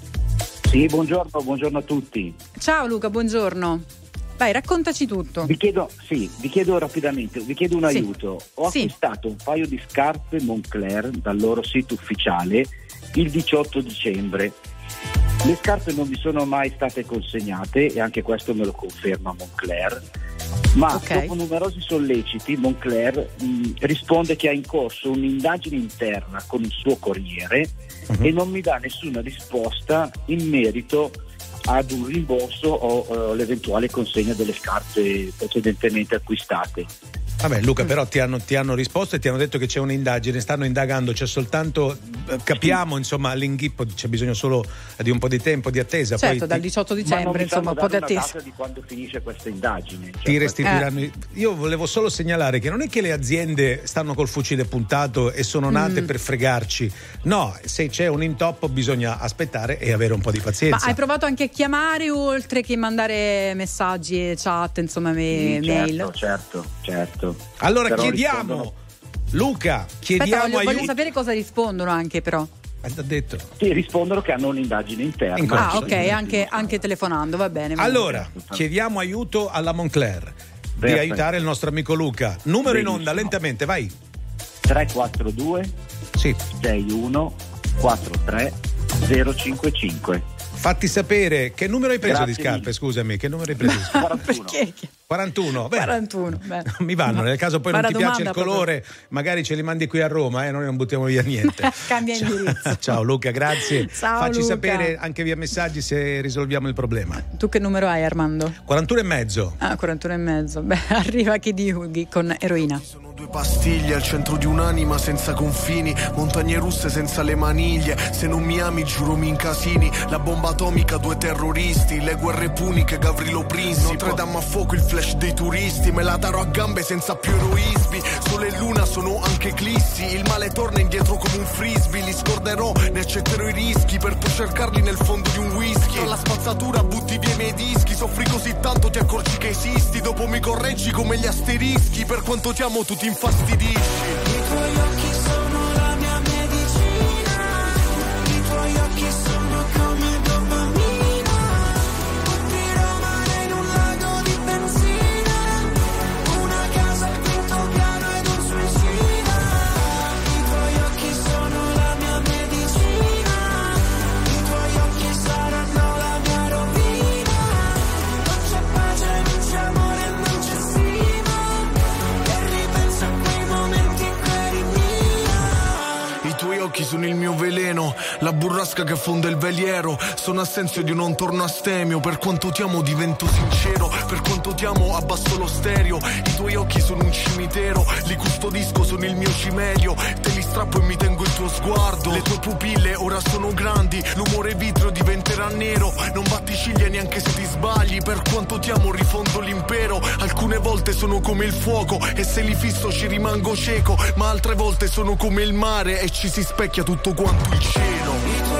N: Sì, buongiorno a tutti.
B: Ciao Luca, buongiorno. Vai, raccontaci tutto.
N: Vi chiedo rapidamente, un aiuto. Ho acquistato un paio di scarpe Moncler dal loro sito ufficiale il 18 dicembre. Le scarpe non vi sono mai state consegnate e anche questo me lo conferma Moncler. Ma dopo numerosi solleciti Moncler risponde che ha in corso un'indagine interna con il suo corriere e non mi dà nessuna risposta in merito ad un rimborso o l'eventuale consegna delle scarpe precedentemente acquistate.
A: Vabbè Luca, però ti hanno risposto e ti hanno detto che c'è un'indagine, stanno indagando, c'è soltanto, capiamo insomma l'inghippo, c'è bisogno solo di un po' di tempo di attesa.
B: Certo,
A: poi
B: dal 18 dicembre insomma un po' di attesa.
N: Ma non mi sanno dare una data di quando finisce questa indagine.
A: Ti restituiranno. Io volevo solo segnalare che non è che le aziende stanno col fucile puntato e sono nate per fregarci. No, se c'è un intoppo bisogna aspettare e avere un po' di pazienza.
B: Ma hai provato anche a chiamare oltre che mandare messaggi e chat, insomma mail?
N: Certo.
A: Allora
N: però
A: chiediamo, Luca, chiediamo aiuto.
B: Voglio sapere cosa rispondono anche però.
A: Ha detto?
N: Sì, rispondono che hanno un'indagine interna.
B: Anche telefonando, va bene.
A: Allora, chiediamo aiuto alla Moncler di aiutare il nostro amico Luca. Numero in onda, lentamente, vai.
N: 342 61 43 055.
A: Fatti sapere che numero hai preso di scarpe, scusami, che numero hai preso?
N: 41.
B: Perché?
A: 41.
B: 41. Beh.
A: Mi vanno, nel caso poi non ti piace il colore,
B: proprio.
A: Magari ce li mandi qui a Roma, noi non buttiamo via niente.
B: Cambia indirizzo.
A: Ciao Luca, grazie.
B: Ciao,
A: Facci
B: Luca.
A: sapere anche via messaggi se risolviamo il problema.
B: Tu che numero hai, Armando?
A: 41,5.
B: 41,5. Beh, arriva Kid Yugi con Eroina.
O: Due pastiglie al centro di un'anima senza confini, montagne russe senza le maniglie. Se non mi ami giuro mi incasini. La bomba atomica, due terroristi, le guerre puniche, Gavrilo Principe. Notre Dame a fuoco, il flash dei turisti. Me la darò a gambe senza più eroismi. Sole e luna sono anche eclissi. Il male torna indietro come un frisbee. Li scorderò, ne accetterò i rischi per poi cercarli nel fondo di un whisky. Alla spazzatura butti via i miei dischi. Soffri così tanto ti accorgi che esisti. Dopo mi correggi come gli asterischi. Per quanto ti amo tu ti infastidisci.
F: I tuoi occhi sono la mia medicina. I tuoi occhi sono come dopamina. Tutti Roma in un lago di benzina. Una casa al quinto piano ed un suicida. I tuoi occhi sono la mia medicina. I tuoi occhi saranno la mia rovina. Non c'è pace, non c'è amore, non c'è stima.
O: I tuoi occhi sono il mio veleno, la burrasca che fonde il veliero. Sono assenzio di un non torno astemio. Per quanto ti amo divento sincero. Per quanto ti amo abbasso lo stereo. I tuoi occhi sono un cimitero. Li custodisco, sono il mio cimelio. Te li strappo e mi tengo il tuo sguardo. Le tue pupille ora sono grandi. L'umore vitro diventerà nero. Non batti ciglia neanche se ti sbagli. Per quanto ti amo rifondo l'impero. Alcune volte sono come il fuoco e se li fisso ci rimango cieco. Ma altre volte sono come il mare e ci si specchia tutto quanto il cielo.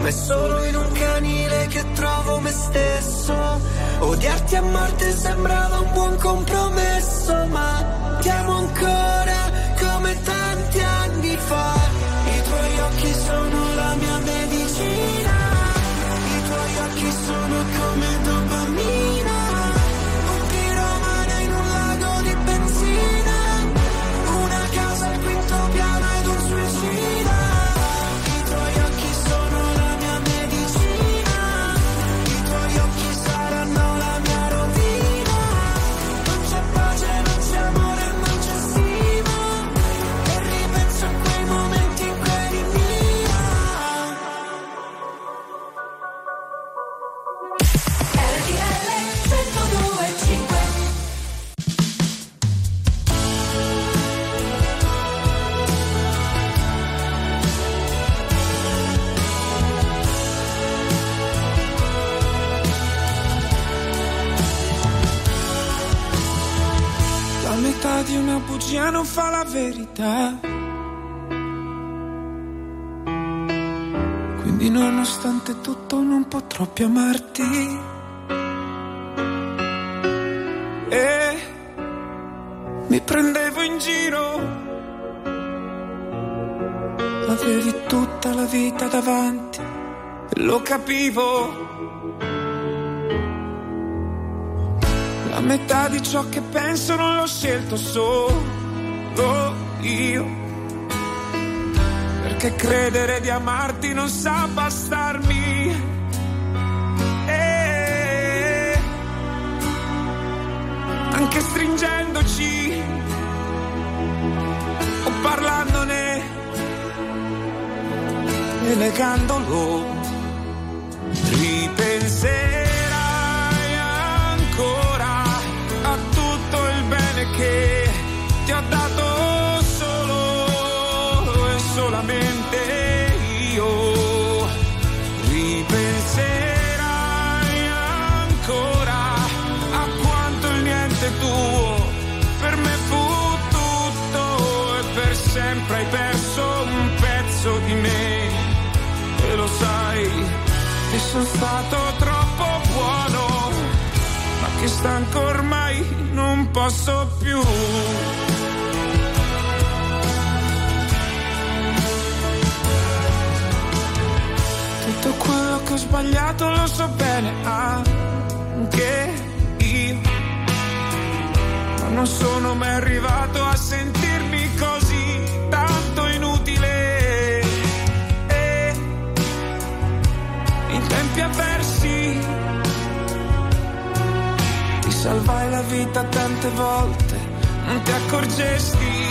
F: ma è solo in un canile che trovo me stesso. Odiarti a morte sembrava un buon compromesso, ma ti amo ancora come tanti anni fa. I tuoi occhi sono la mia medicina, i tuoi occhi sono come dopamina, un piromane in un lago di benzina, una casa al quinto piano ed un suicida. I tuoi occhi sono la mia medicina, i tuoi occhi saranno la mia rovina. Non c'è pace, non c'è amore, non c'è stima, e ripenso a quei momenti in cui eri mia. RTL 102.5.
P: La metà di una bugia non fa la verità. Quindi nonostante tutto non potrò più amarti. E mi prendevo in giro. Avevi tutta la vita davanti e lo capivo. La metà di ciò che penso non l'ho scelto solo io, perché credere di amarti non sa bastarmi. E anche stringendoci o parlandone e negandolo, ripenserai ancora a tutto il bene che ti ho dato solo e solamente io. Ripenserai ancora a quanto il niente tuo per me fu tutto e per sempre hai perso un pezzo di me. E lo sai che sono stato troppo buono, ma che stanco ormai non posso più. Tutto quello che ho sbagliato lo so bene anche io, ma non sono mai arrivato a sentirmi così tanto inutile. E in tempi avversi ti salvai la vita tante volte, non ti accorgesti.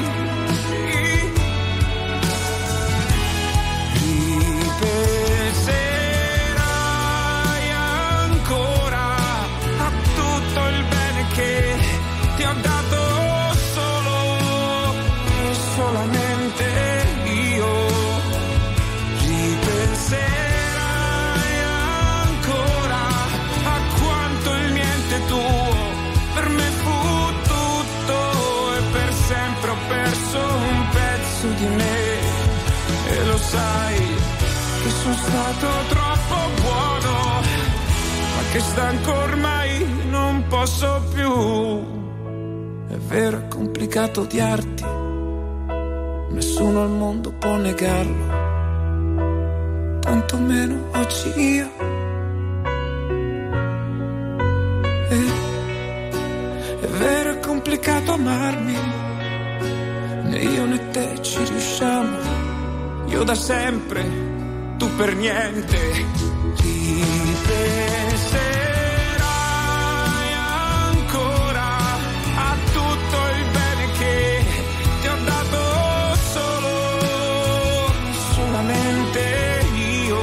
P: Ripenserai ancora a tutto il bene che ti ho dato solo e solamente io. Ripenserai ancora a quanto il niente tuo per me fu tutto e per sempre ho perso un pezzo di me. E lo sai che sono stato troppo buono, ma che stanco ormai non posso più. È vero, è complicato odiarti, nessuno al mondo può negarlo, tanto meno oggi io. È vero, è complicato amarmi, né io né te ci riusciamo, io da sempre, tu per niente. Ripenserai ancora a tutto il bene che ti ho dato solo, solamente io.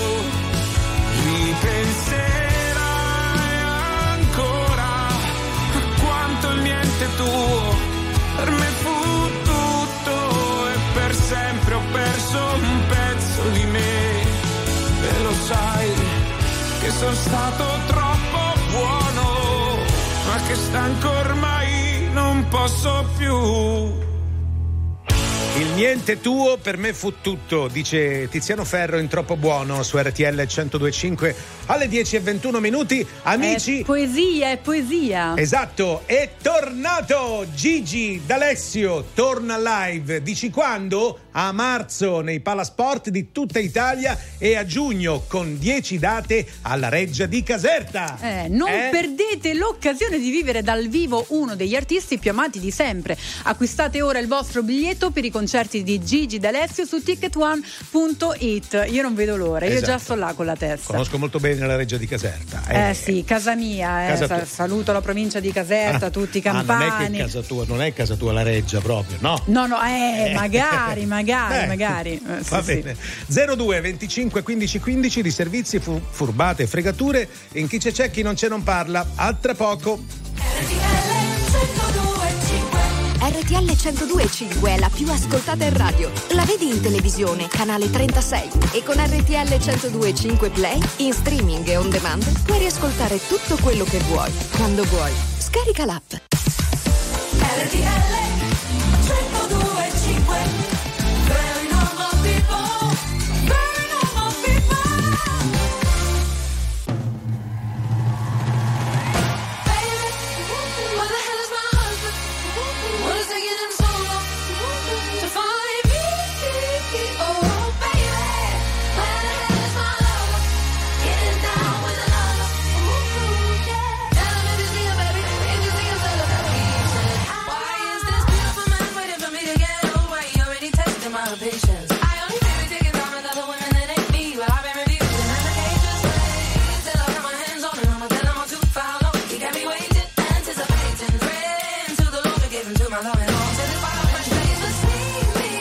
P: Ripenserai ancora a quanto il niente tuo per me fu tutto e per sempre ho perso un pezzo di me. E lo sai che sono stato troppo buono, ma che stanco ormai non posso più.
A: Il niente tuo per me fu tutto, dice Tiziano Ferro in Troppo Buono su RTL 102.5 alle 10:21. Amici,
B: è poesia.
A: Esatto, è tornato Gigi D'Alessio, torna live. Dici quando? A marzo nei Palasport di tutta Italia e a giugno con 10 date alla Reggia di Caserta.
B: Non perdete l'occasione di vivere dal vivo uno degli artisti più amati di sempre. Acquistate ora il vostro biglietto per i concerti di Gigi D'Alessio su ticketone.it. Io non vedo l'ora, io già sto là con la testa.
A: Conosco molto bene la Reggia di Caserta.
B: Sì, casa mia. Saluto la provincia di Caserta, tutti i campani.
A: Non è che casa tua, non è casa tua la Reggia proprio, no?
B: No, magari.
A: Va bene. 02 25 15 15 di servizi, furbate e fregature. In chi c'è chi non c'è non parla. A tra poco.
H: RTL 102.5 è la più ascoltata in radio. La vedi in televisione, canale 36. E con RTL 102.5 Play, in streaming e on demand, puoi riascoltare tutto quello che vuoi, quando vuoi. Scarica l'app.
C: RTL 102.5. Very normal people. Very normal people. Baby, what the hell is my husband? What is taking him so long to find me? Oh, baby, where the hell is my lover? Getting down with another. Yeah. Tell him if you see him, baby, if you see him, tell him. He said, why is this beautiful man waiting for me to get away? You already tested my patience. I only feel taking time with other women that ain't me, but I've been refusing medications. Till I got my hands on him, I'ma tell him I'm too foul. He got me waiting, anticipating, praying to the Lord to give him to my love and all. Till it's fire, fresh face, but sneak me,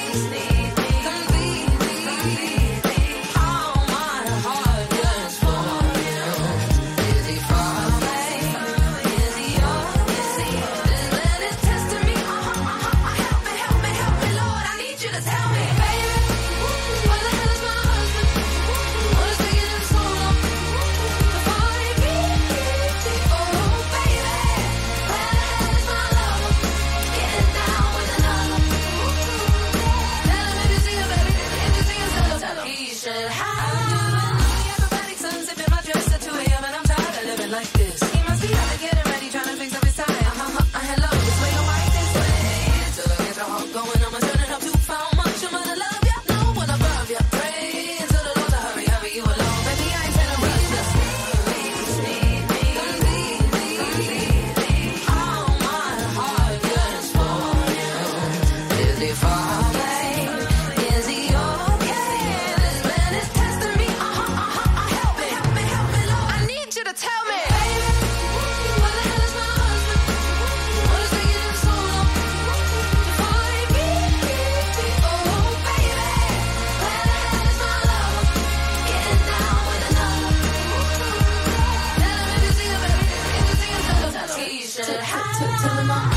C: completely. All my heart yearns for him. Is he far away? Is he yours? This man is testing me. Help me, Lord, I need you to tell me. Baby, where the hell is my husband? What is taking him so long to find me? Oh, baby, where the hell is my lover? Getting down with another. Tell him if you see him, baby, if you see him, tell him. He should have acrobatic sun sipping my dress at 2 a.m. and I'm tired of living like this. He must be out to get ready, trying to fix up his tie. Hello, this way or white this way. Till I get the heart going, I'ma turn it up too far. Much I'm gonna love ya, no one above ya. Pray to the Lord to hurry you along. Baby, I ain't telling you just need me, completely. All my heart yearns for him. Is he far away? Is he okay? This man is testing me. Help me, Lord. I need you to tell me. Baby, where the hell is my husband? What is taking him so long to find me? Oh, baby, where the hell is my lover? Getting down with another. Tell him if you see him, baby, if you see him, tell him. He should have. Tell him I'm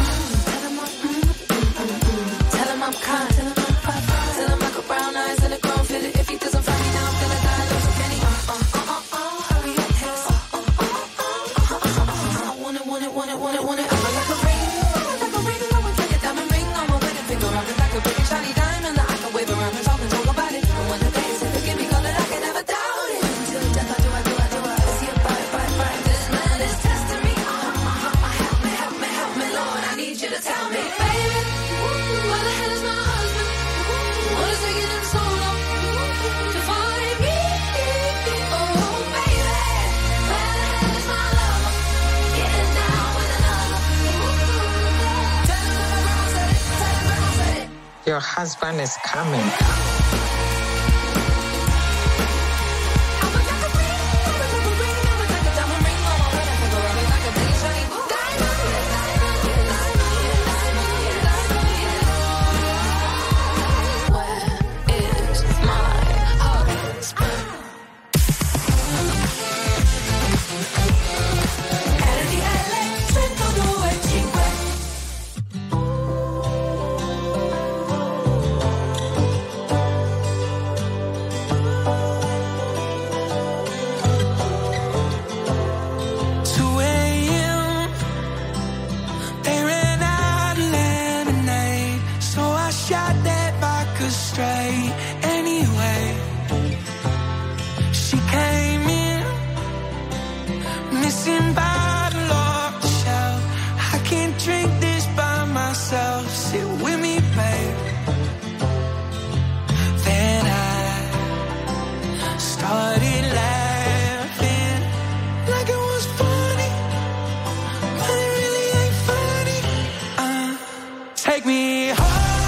C: kind. Tell him I got brown eyes and a grown feel it. If he doesn't find me now, I'm gonna die. So can he? Hurry up, yes. I want it. I'm like a ring. I'm like a diamond ring on my wedding finger. I'm like a big shiny diamond that I can wave around and talk about it. And when the day is forgive me, call it, I can never doubt it. Until death, I do. See it, bye. This man is testing me. Help me, Lord. I need you to tell me, baby, where the hell is my husband? What is taking him so long to find me? Oh, baby, where the hell is my lover? Getting down with another. Tell him my grandma said it.
Q: Your husband is coming.
F: yourself, sit with me, babe. Then I started laughing like it was funny, but it really ain't funny. Take me home.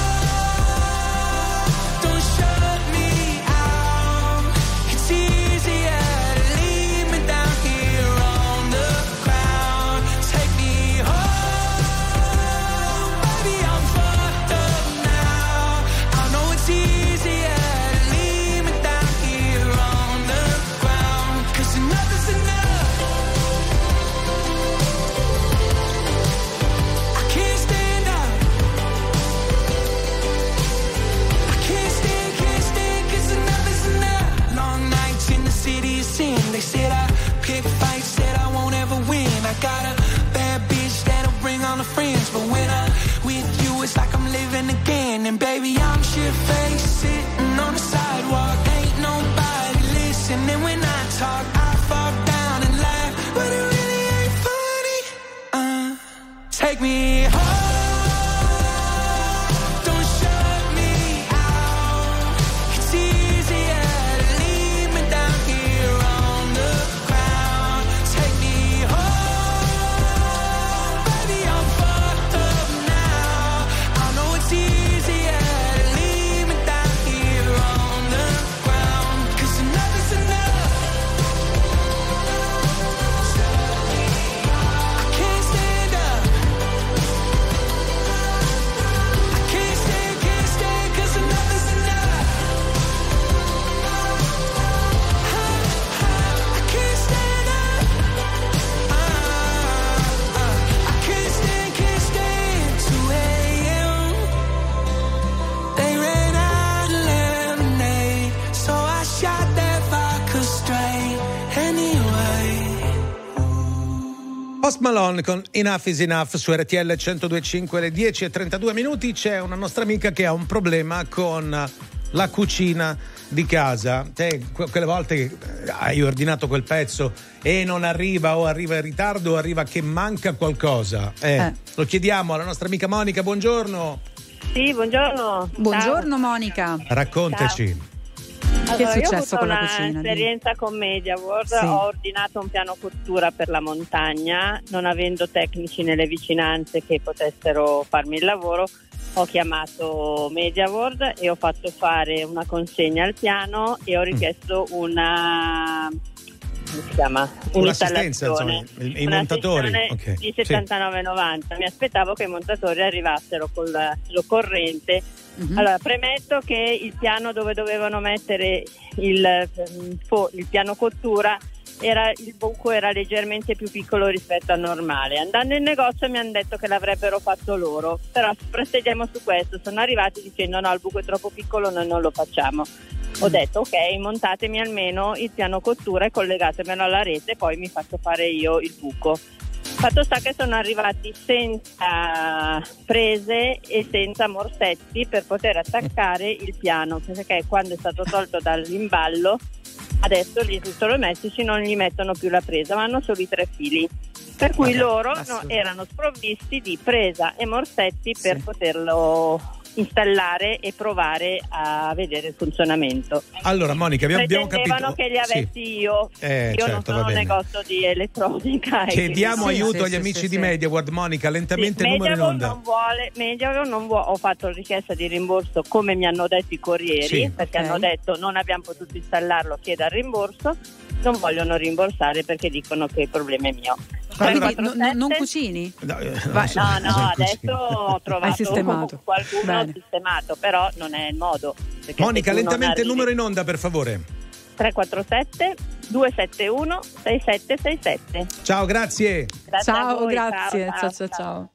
F: They said I pick fights, said I won't ever win. I got a bad bitch that'll bring all the friends, but when I'm with you, it's like I'm living again. And baby, I'm shit-faced, sitting on the sidewalk. Ain't nobody listening when I talk. I fall down and laugh, but it really ain't funny. Take me home.
A: Post Malone con Enough is Enough su RTL 102.5 alle 10:32. C'è una nostra amica che ha un problema con la cucina di casa. Te, quelle volte che hai ordinato quel pezzo e non arriva, o arriva in ritardo, o arriva che manca qualcosa. Lo chiediamo alla nostra amica Monica. Buongiorno.
R: Sì, buongiorno.
B: Buongiorno Monica.
A: Raccontaci.
R: Ciao.
B: Che è
R: Allora,
B: successo con la cucina?
R: Ho avuto un'esperienza con MediaWorld,
B: Sì.
R: ho ordinato un piano cottura per la montagna, non avendo tecnici nelle vicinanze che potessero farmi il lavoro, ho chiamato MediaWorld e ho fatto fare una consegna al piano e ho richiesto una... come si chiama?
A: Un'assistenza, insomma, i montatori. Okay.
R: Di 79,90. Mi aspettavo che i montatori arrivassero con l'occorrente. Allora, premetto che il piano dove dovevano mettere il piano cottura il buco era leggermente più piccolo rispetto al normale. Andando in negozio mi hanno detto che l'avrebbero fatto loro, però proseguiamo su questo. Sono arrivati dicendo no, il buco è troppo piccolo, noi non lo facciamo. Ho detto ok, montatemi almeno il piano cottura e collegatemelo alla rete, poi mi faccio fare io il buco. Fatto sta che sono arrivati senza prese e senza morsetti per poter attaccare il piano, perché quando è stato tolto dall'imballo adesso gli elettrodomestici non gli mettono più la presa, ma hanno solo i 3 fili, per cui loro erano sprovvisti di presa e morsetti per poterlo installare e provare a vedere il funzionamento.
A: Allora Monica, abbiamo capito.
R: Pretendevano che li avessi io
A: certo,
R: non sono un negozio di elettronica.
A: Chiediamo aiuto agli amici di MediaWorld. Monica, lentamente il numero in onda.
R: MediaWorld non vuole, ho fatto richiesta di rimborso come mi hanno detto i corrieri, perché hanno detto non abbiamo potuto installarlo, chieda il rimborso. Non vogliono rimborsare perché dicono che il problema è mio.
B: Allora, non cucini?
R: No, adesso ho trovato qualcuno sistemato, però non è il modo.
A: Monica, lentamente il numero in onda, per favore.
R: 347 271 6767.
A: Ciao, grazie.
B: Ciao,
R: voi,
B: grazie. Ciao.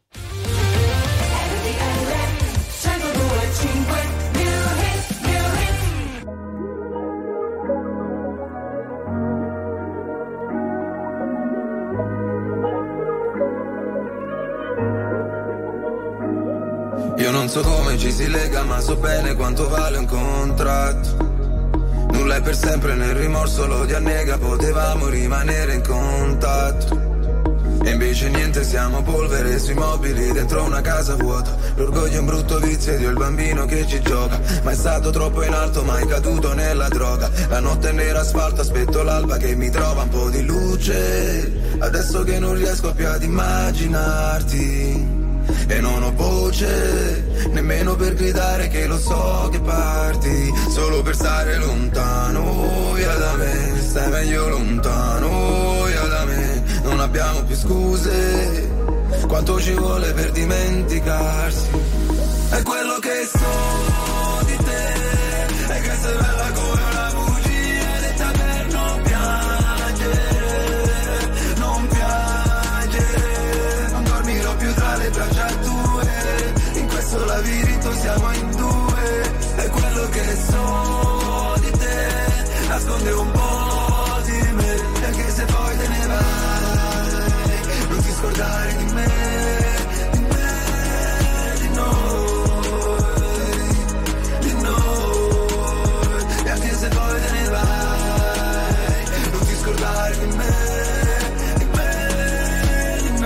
S: Io non so come ci si lega, ma so bene quanto vale un contratto. Nulla è per sempre, nel rimorso l'odio annega, potevamo rimanere in contatto. E invece niente, siamo polvere sui mobili dentro una casa vuota. L'orgoglio è un brutto vizio ed io il bambino che ci gioca. Ma è stato troppo in alto, mai caduto nella droga. La notte è nera asfalto, aspetto l'alba che mi trova un po' di luce. Adesso che non riesco più ad immaginarti e non ho voce nemmeno per gridare che lo so che parti. Solo per stare lontano via da me, stai meglio lontano via da me. Non abbiamo più scuse, quanto ci vuole per dimenticarsi. È quello che so di te, è che sei bella come una bugia detta per non piangere, non piangere. Non dormirò più tra le braccia tue, in questo labirinto siamo in due. È quello che so di te, nasconde un po' di me, anche se poi te ne vai. Non ti scordare di me, di noi, e anche se poi te ne vai. Non ti scordare di me, di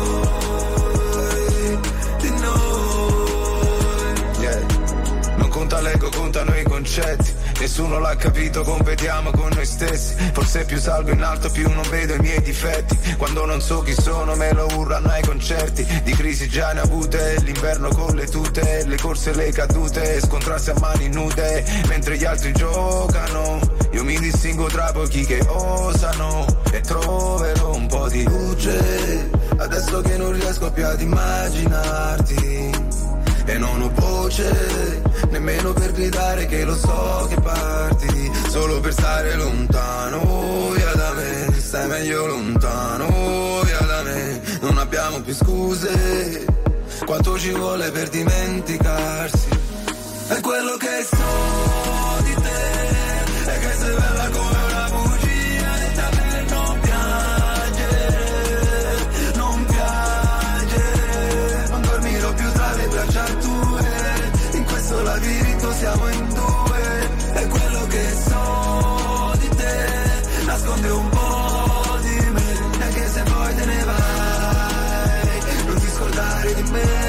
S: noi, yeah. Non conta l'ego, contano i concetti. Nessuno l'ha capito, competiamo con noi stessi. Forse più salgo in alto più non vedo i miei difetti. Quando non so chi sono me lo urlano ai concerti. Di crisi già ne avute, l'inverno con le tute, le corse e le cadute, scontrarsi a mani nude mentre gli altri giocano. Io mi distingo tra pochi che osano e troverò un po' di luce. Adesso che non riesco più ad immaginarti e non ho voce nemmeno per gridare che lo so che parti. Solo per stare lontano via da me, stai meglio lontano via da me. Non abbiamo più scuse, quanto ci vuole per dimenticarsi. È quello che so di te, è che sei bella come una bugia detta per non piangere, non piangere. Non dormirò più tra le braccia tue, in questo labirinto siamo in due. È quello che so di te, nasconde un po' di me, anche se poi te ne vai. Non ti scordare di me,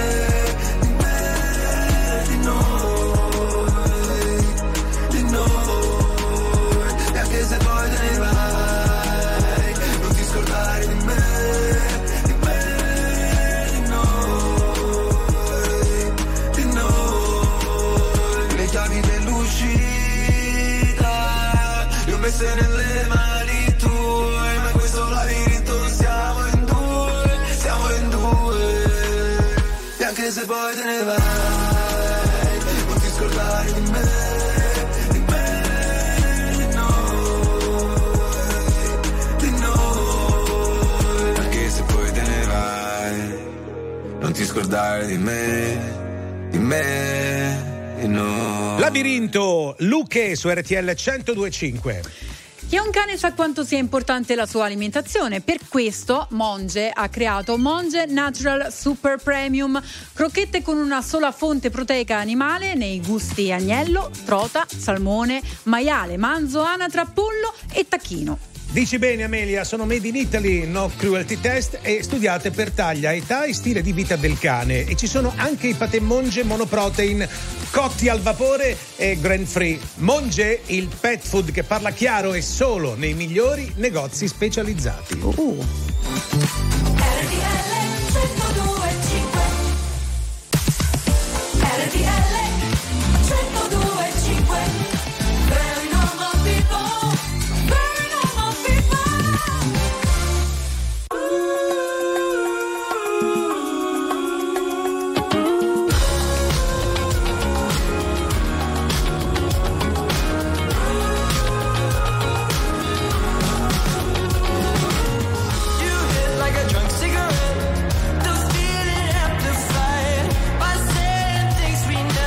S: di noi, e anche se poi te ne vai. Non ti scordare di me, di noi. Le chiavi dell'uscita le ho messe nelle mani tue, ma in questo labirinto siamo in due, siamo in due. E anche se poi te ne vai, non ti scordare di me, di noi, anche se poi te ne vai. Non ti scordare di me, di noi.
A: Labirinto, Luche su RTL 102.5.
B: Chi è un cane sa quanto sia importante la sua alimentazione. Per questo Monge ha creato Monge Natural Super Premium, crocchette con una sola fonte proteica animale nei gusti agnello, trota, salmone, maiale, manzo, anatra, pollo e tacchino.
A: Dici bene Amelia, sono made in Italy, no cruelty test e studiate per taglia, età e stile di vita del cane. E ci sono anche i patè Monge monoprotein, cotti al vapore e grain free. Monge, il pet food che parla chiaro e solo nei migliori negozi specializzati.
F: Cigarette, those feeling amplified by saying things we never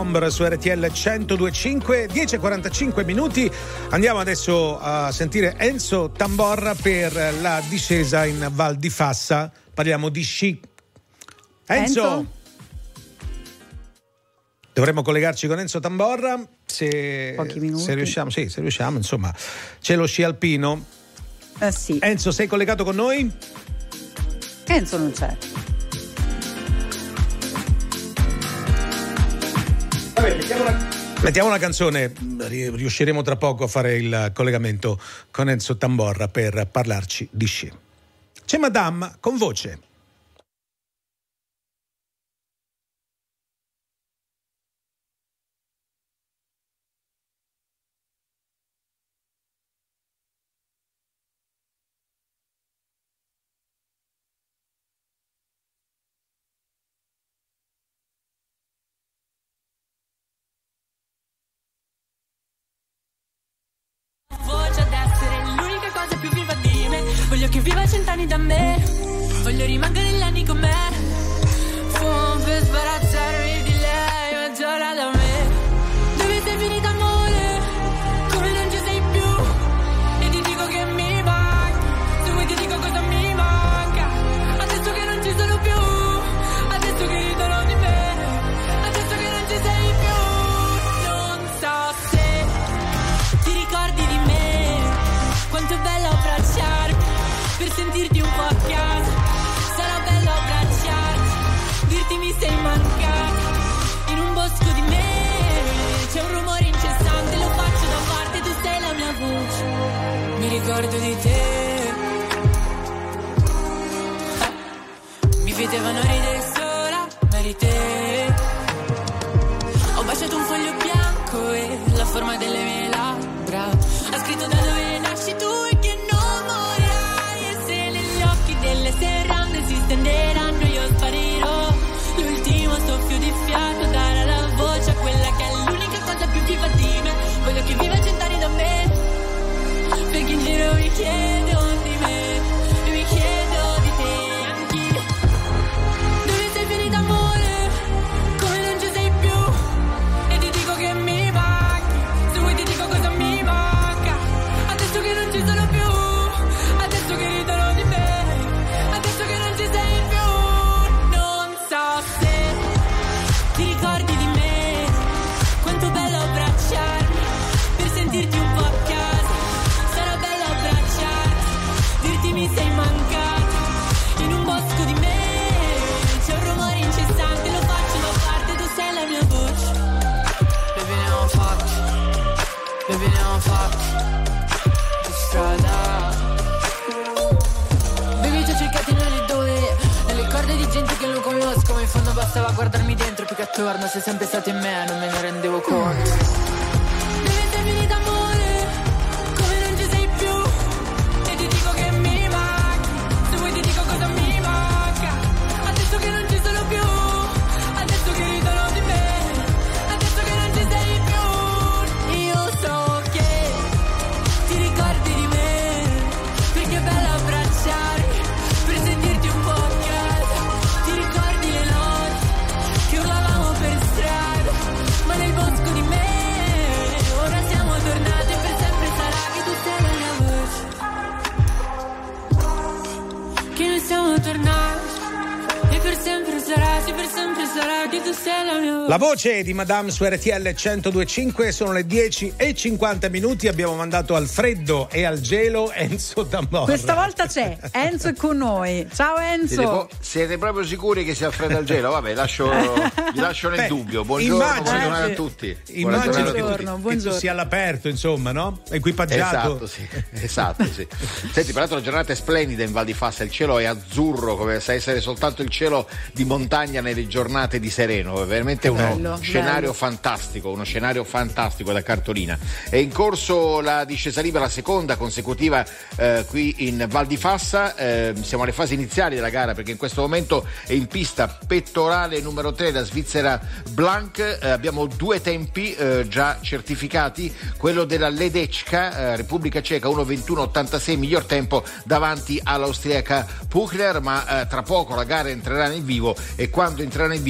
A: Bomber su RTL 102.5, 10:45 minuti. Andiamo adesso a sentire Enzo Tamborra per la discesa in Val di Fassa. Parliamo di sci. Enzo? Dovremmo collegarci con Enzo Tamborra
B: Pochi minuti.
A: se riusciamo, insomma. C'è lo sci alpino.
B: Sì.
A: Enzo, sei collegato con noi?
B: Enzo non c'è.
A: Vabbè, mettiamo una canzone, riusciremo tra poco a fare il collegamento con Enzo Tamborra per parlarci di sci. C'è Madame con voce.
T: Voglio che viva 100 anni da me, voglio rimanere negli anni con me. Fumo per sbarazzarmi di lei, mezz'ora da me. Dove sei finita amore, come non ci sei più. E ti dico che mi manca, se vuoi ti dico cosa mi manca. Adesso che non ci sono più, adesso che ridono di me, adesso che non ci sei più. Non so se ti ricordi di me, quanto è bello abbracciarmi per sentirti un po' a casa. Sarà bello abbracciarti, dirti mi sei mancato. In un bosco di me c'è un rumore incessante, lo faccio da parte, tu sei la mia voce. Mi ricordo di te, mi vedevano ridere sola, ma eri te. Ho baciato un foglio bianco e la forma delle mie labbra ha scritto da dove nasci tu e che non morirai. E se negli occhi delle serrande si stenderanno io sparirò. L'ultimo soffio di fiato darà la voce a quella che è l'unica cosa più viva di me. Voglio che viva 100 anni da me, perché in giro mi chiedo di me e mi chiedo di te anch'io. Dove sei finita amore, come non ci sei più. E ti dico che mi manchi, se vuoi ti dico cosa mi manca. Adesso che non ci sono più, adesso che ridono di me, adesso che non ci sei più. Non so se ti ricordi di me, quanto bello abbracciarmi per sentirti un po' a casa. Sarà bello abbracciarti, dirti mi sei mancato. In un bosco di me c'è un rumore incessante, lo faccio da parte, tu sei la mia voce. Baby ne ho fatti, baby ne ho fatti di strada. Baby ti ho cercati nelle dove, nelle corde di gente che non conosco, ma in fondo bastava guardarmi dentro più che attorno. Sei sempre stato in me, non me ne rendevo conto. Dove sei finita amore, come non ci sei più. E ti dico che mi manchi, se vuoi ti dico cosa mi manca. Adesso che non ci sono più, adesso che ridono di me, adesso che non ci sei più. Io so che ti ricordi di me, perché è bello abbracciarmi per sentirti un po' a casa. Ti ricordi le notti che urlavamo per strada, ma nel bosco di me ora siamo tornati e per sempre sarà che tu sei la mia voce. Che noi siamo tornati e per sempre sarà, sì, per sempre sarà che tu sei la mia voce.
A: La voce di Madame su RTL 102.5, sono le 10:50 minuti. Abbiamo mandato al freddo e al gelo Enzo Tamborra.
B: Questa volta c'è, Enzo è con noi. Ciao Enzo.
U: Siete proprio sicuri che sia al freddo e al gelo? Vabbè, vi lascio nel dubbio. Buongiorno, buona a tutti.
A: Immagino che tu sia all'aperto, insomma, no? Equipaggiato.
U: Esatto, sì. Senti, peraltro la giornata è splendida in Val di Fassa, il cielo è azzurro, come sa essere soltanto il cielo di montagna nelle giornate di sereno, è veramente uno scenario fantastico da cartolina. È in corso la discesa libera, la seconda consecutiva qui in Val di Fassa. Siamo alle fasi iniziali della gara, perché in questo momento è in pista pettorale numero 3 da Svizzera Blanc. Abbiamo due tempi già certificati, quello della Ledecka, Repubblica Ceca, 1:21.86, miglior tempo davanti all'austriaca Puchler, ma tra poco la gara entrerà nel vivo, e quando entrerà nel vivo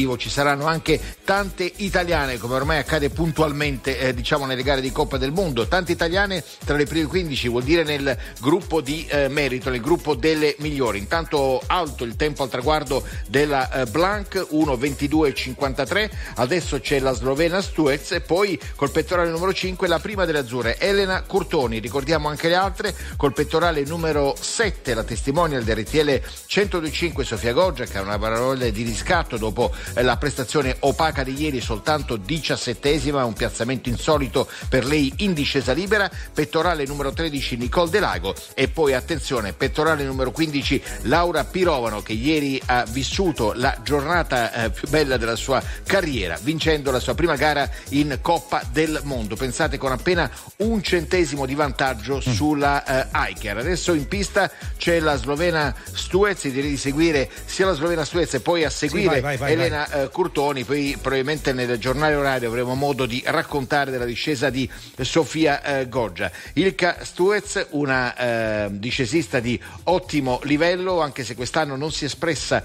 U: arrivo ci saranno anche tante italiane, come ormai accade puntualmente nelle gare di Coppa del Mondo, tante italiane tra le prime 15, vuol dire nel gruppo di merito, nel gruppo delle migliori. Intanto alto il tempo al traguardo della Blanc, 1:22:53, adesso c'è la slovena Stuez e poi col pettorale numero 5 la prima delle azzurre, Elena Curtoni. Ricordiamo anche le altre, col pettorale numero 7 la testimonial del RTL 102.5 Sofia Goggia, che ha una parola di riscatto dopo la prestazione opaca di ieri, soltanto 17esima, un piazzamento insolito per lei in discesa libera. Pettorale numero 13 Nicole De Lago e poi attenzione, pettorale numero 15 Laura Pirovano, che ieri ha vissuto la giornata più bella della sua carriera, vincendo la sua prima gara in Coppa del Mondo, pensate, con appena 1 centesimo di vantaggio sulla Eicher. Adesso in pista c'è la slovena Stuez, direi di seguire sia la slovena Stuez e poi a seguire vai, Elena Curtoni, poi probabilmente nel giornale orario avremo modo di raccontare della discesa di Sofia Goggia. Ilka Stuez, una discesista di ottimo livello, anche se quest'anno non si è espressa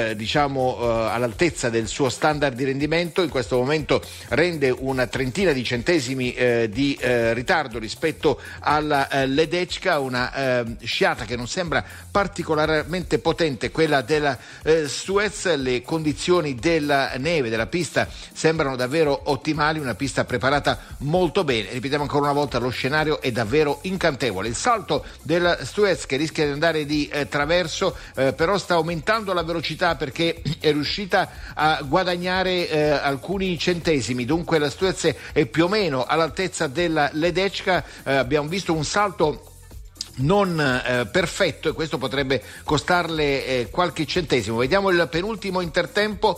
U: all'altezza del suo standard di rendimento. In questo momento rende una trentina di centesimi di ritardo rispetto alla Ledecka, una sciata che non sembra particolarmente potente, quella della Stuez. Le condizioni della neve, della pista, sembrano davvero ottimali, una pista preparata molto bene. Ripetiamo ancora una volta, lo scenario è davvero incantevole. Il salto della Stuez, che rischia di andare di traverso, però sta aumentando la velocità perché è riuscita a guadagnare alcuni centesimi, dunque la Stuez è più o meno all'altezza della Ledecka. Abbiamo visto un salto non perfetto e questo potrebbe costarle qualche centesimo. Vediamo il penultimo intertempo,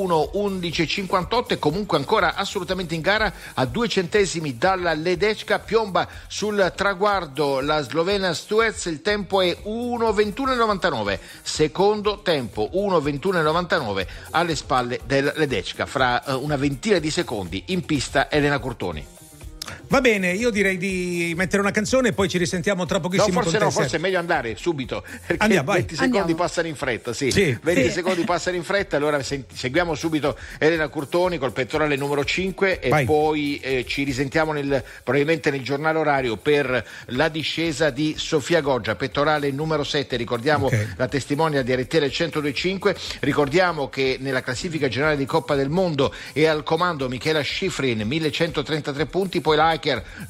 U: 1:11:58, e comunque ancora assolutamente in gara, a 2 centesimi dalla Ledecka. Piomba sul traguardo la slovena Stuez, il tempo è 1:21:99, secondo tempo 1:21:99 alle spalle del Ledecka. Fra una ventina di secondi in pista Elena Curtoni.
A: Va bene, io direi di mettere una canzone e poi ci risentiamo tra pochissimo.
U: Forse è meglio andare subito, perché
A: andiamo,
U: 20 secondi passano in fretta. Sì. 20 secondi passano in fretta. Allora seguiamo subito Elena Curtoni col pettorale numero 5 e poi ci risentiamo probabilmente nel giornale orario per la discesa di Sofia Goggia, pettorale numero 7. Ricordiamo la testimonia di RTL 102.5. Ricordiamo che nella classifica generale di Coppa del Mondo è al comando Michela Schifrin, 1133 punti, poi la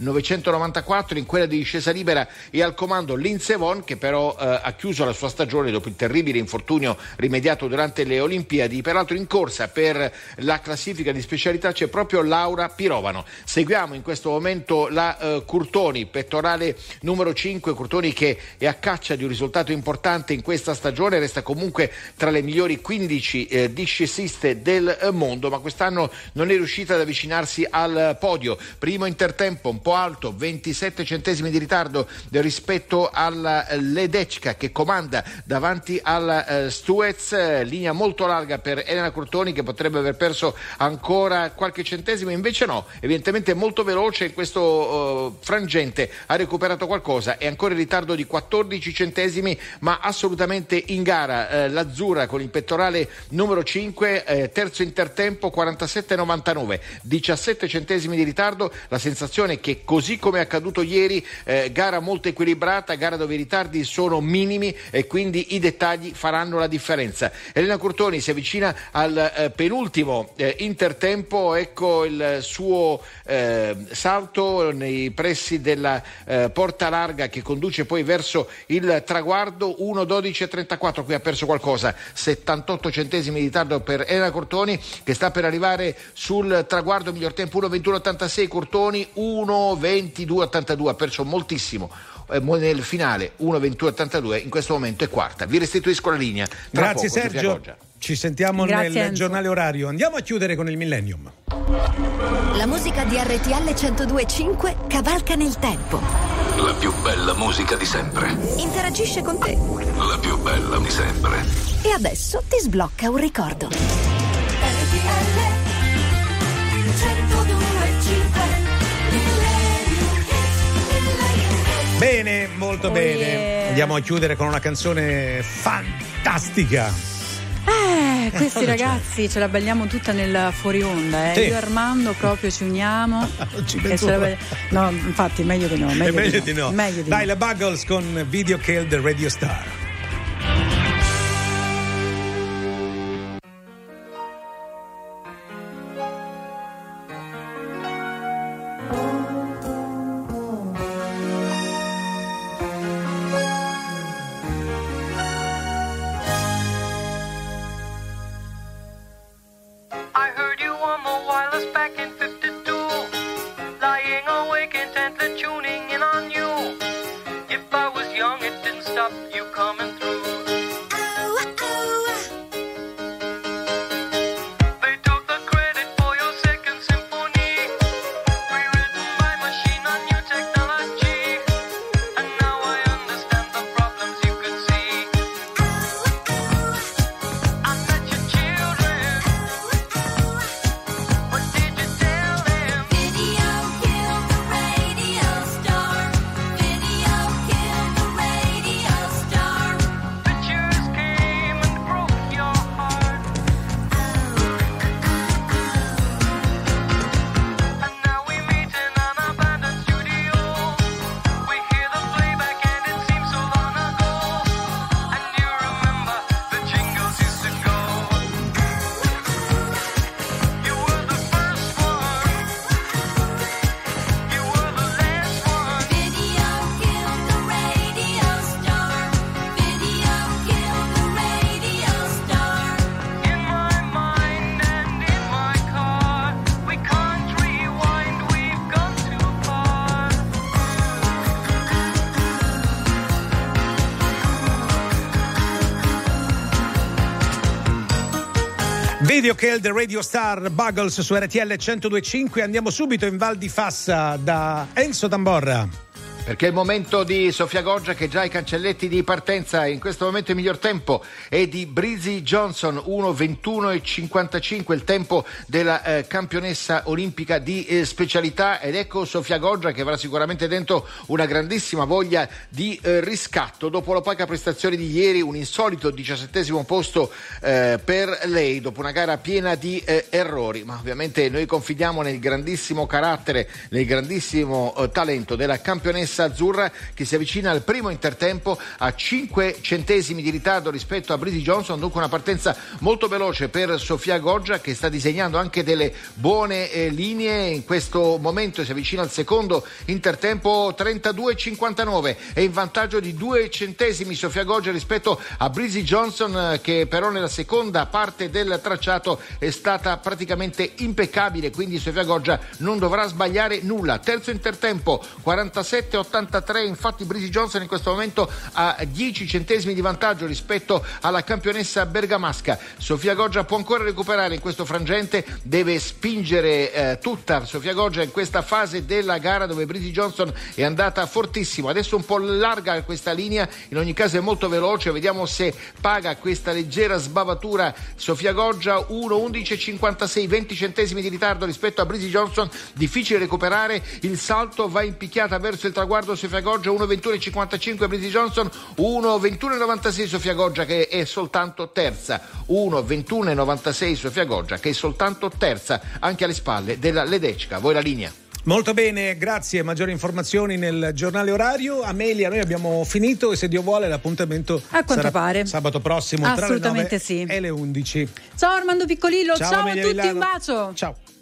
U: 994, in quella di discesa libera e al comando Lindsey Vonn, che però ha chiuso la sua stagione dopo il terribile infortunio rimediato durante le Olimpiadi. Peraltro in corsa per la classifica di specialità c'è proprio Laura Pirovano. Seguiamo in questo momento la Curtoni, pettorale numero 5, Curtoni che è a caccia di un risultato importante in questa stagione, resta comunque tra le migliori 15 discesiste del mondo, ma quest'anno non è riuscita ad avvicinarsi al podio. Primo intertempo un po' alto, 27 centesimi di ritardo rispetto alla Ledecka, che comanda davanti alla Stuez. Linea molto larga per Elena Curtoni, che potrebbe aver perso ancora qualche centesimo, invece no, evidentemente molto veloce in questo frangente, ha recuperato qualcosa, è ancora in ritardo di 14 centesimi, ma assolutamente in gara l'azzurra con il pettorale numero 5, terzo intertempo 47,99, 17 centesimi di ritardo. La sensazione che, così come è accaduto ieri, gara molto equilibrata, gara dove i ritardi sono minimi e quindi i dettagli faranno la differenza. Elena Curtoni si avvicina al penultimo intertempo, ecco il suo salto nei pressi della porta larga che conduce poi verso il traguardo, 1:12:34, qui ha perso qualcosa, 78 centesimi di ritardo per Elena Curtoni, che sta per arrivare sul traguardo, miglior tempo 1:21:86, Curtoni 1:22:82, ha perso moltissimo nel finale, 1:21:82, in questo momento è quarta. Vi restituisco la linea.
A: Grazie Sergio, ci sentiamo nel giornale orario. Andiamo a chiudere con il Millennium.
H: La musica di RTL 102.5 cavalca nel tempo.
D: La più bella musica di sempre.
H: Interagisce con te.
D: La più bella di sempre.
H: E adesso ti sblocca un ricordo.
C: RTL 102.5.
A: Bene, molto bene. Andiamo a chiudere con una canzone fantastica.
B: Questi ragazzi ce la balliamo tutta nel fuori onda,
A: Sì.
B: Io e Armando proprio ci uniamo. No, infatti meglio di no.
A: Meglio di no.
B: Meglio di
A: Dai,
B: no.
A: la Buggles con Video Kill the Radio Star.
I: I heard you on the wireless back in 52, lying awake intently tuning in on you. If I was young, it didn't stop you coming through. They took the credit for your second symphony, rewritten by machine on new technology. And now I understand the problems you could see. I met your children. What did you tell them? Video killed the radio star. Video killed the radio star. Pictures came and broke your heart. And now we meet in an abandoned studio. We hear the playback and it seems so long ago. And you remember the jingles used to go. You were the first one. You were the last one. Video killed the radio star. Video killed the radio star. In my mind and in my car, we can't rewind. We've gone too far.
A: Video Kill the Radio Star, Buggles su RTL 102.5. Andiamo subito in Val di Fassa da Enzo Tamborra.
U: Perché è il momento di Sofia Goggia che già ha i cancelletti di partenza. In questo momento il miglior tempo è di Breezy Johnson, 1:21:55, il tempo della campionessa olimpica di specialità. Ed ecco Sofia Goggia che avrà sicuramente dentro una grandissima voglia di riscatto dopo l'opaca prestazione di ieri, un insolito 17° posto per lei dopo una gara piena di errori. Ma ovviamente noi confidiamo nel grandissimo carattere, nel grandissimo talento della campionessa azzurra che si avvicina al primo intertempo a 5 centesimi di ritardo rispetto a Breezy Johnson. Dunque una partenza molto veloce per Sofia Goggia che sta disegnando anche delle buone linee. In questo momento si avvicina al secondo intertempo, 32:59, è in vantaggio di 2 centesimi Sofia Goggia rispetto a Breezy Johnson che però nella seconda parte del tracciato è stata praticamente impeccabile, quindi Sofia Goggia non dovrà sbagliare nulla. Terzo intertempo, 47:83, infatti Breezy Johnson in questo momento ha 10 centesimi di vantaggio rispetto alla campionessa bergamasca. Sofia Goggia può ancora recuperare in questo frangente, deve spingere tutta Sofia Goggia in questa fase della gara dove Breezy Johnson è andata fortissimo. Adesso un po' larga questa linea, in ogni caso è molto veloce, vediamo se paga questa leggera sbavatura Sofia Goggia. 1:11:56, 20 centesimi di ritardo rispetto a Breezy Johnson, difficile recuperare, il salto va in picchiata verso il traguardo Sofia Goggia, 1:21:55 Breezy Johnson, 1:21:96 Sofia Goggia che è soltanto terza, 1:21:96 Sofia Goggia che è soltanto terza anche alle spalle della Ledecka. Voi la linea.
A: Molto bene, grazie. Maggiori informazioni nel giornale orario. Amelia, noi abbiamo finito e se Dio vuole l'appuntamento
B: a quanto
A: sarà
B: pare
A: sabato prossimo tra le 9 e le 11.
B: Ciao Armando Piccolillo, ciao a tutti,
A: Milano.
B: un bacio.
A: Ciao.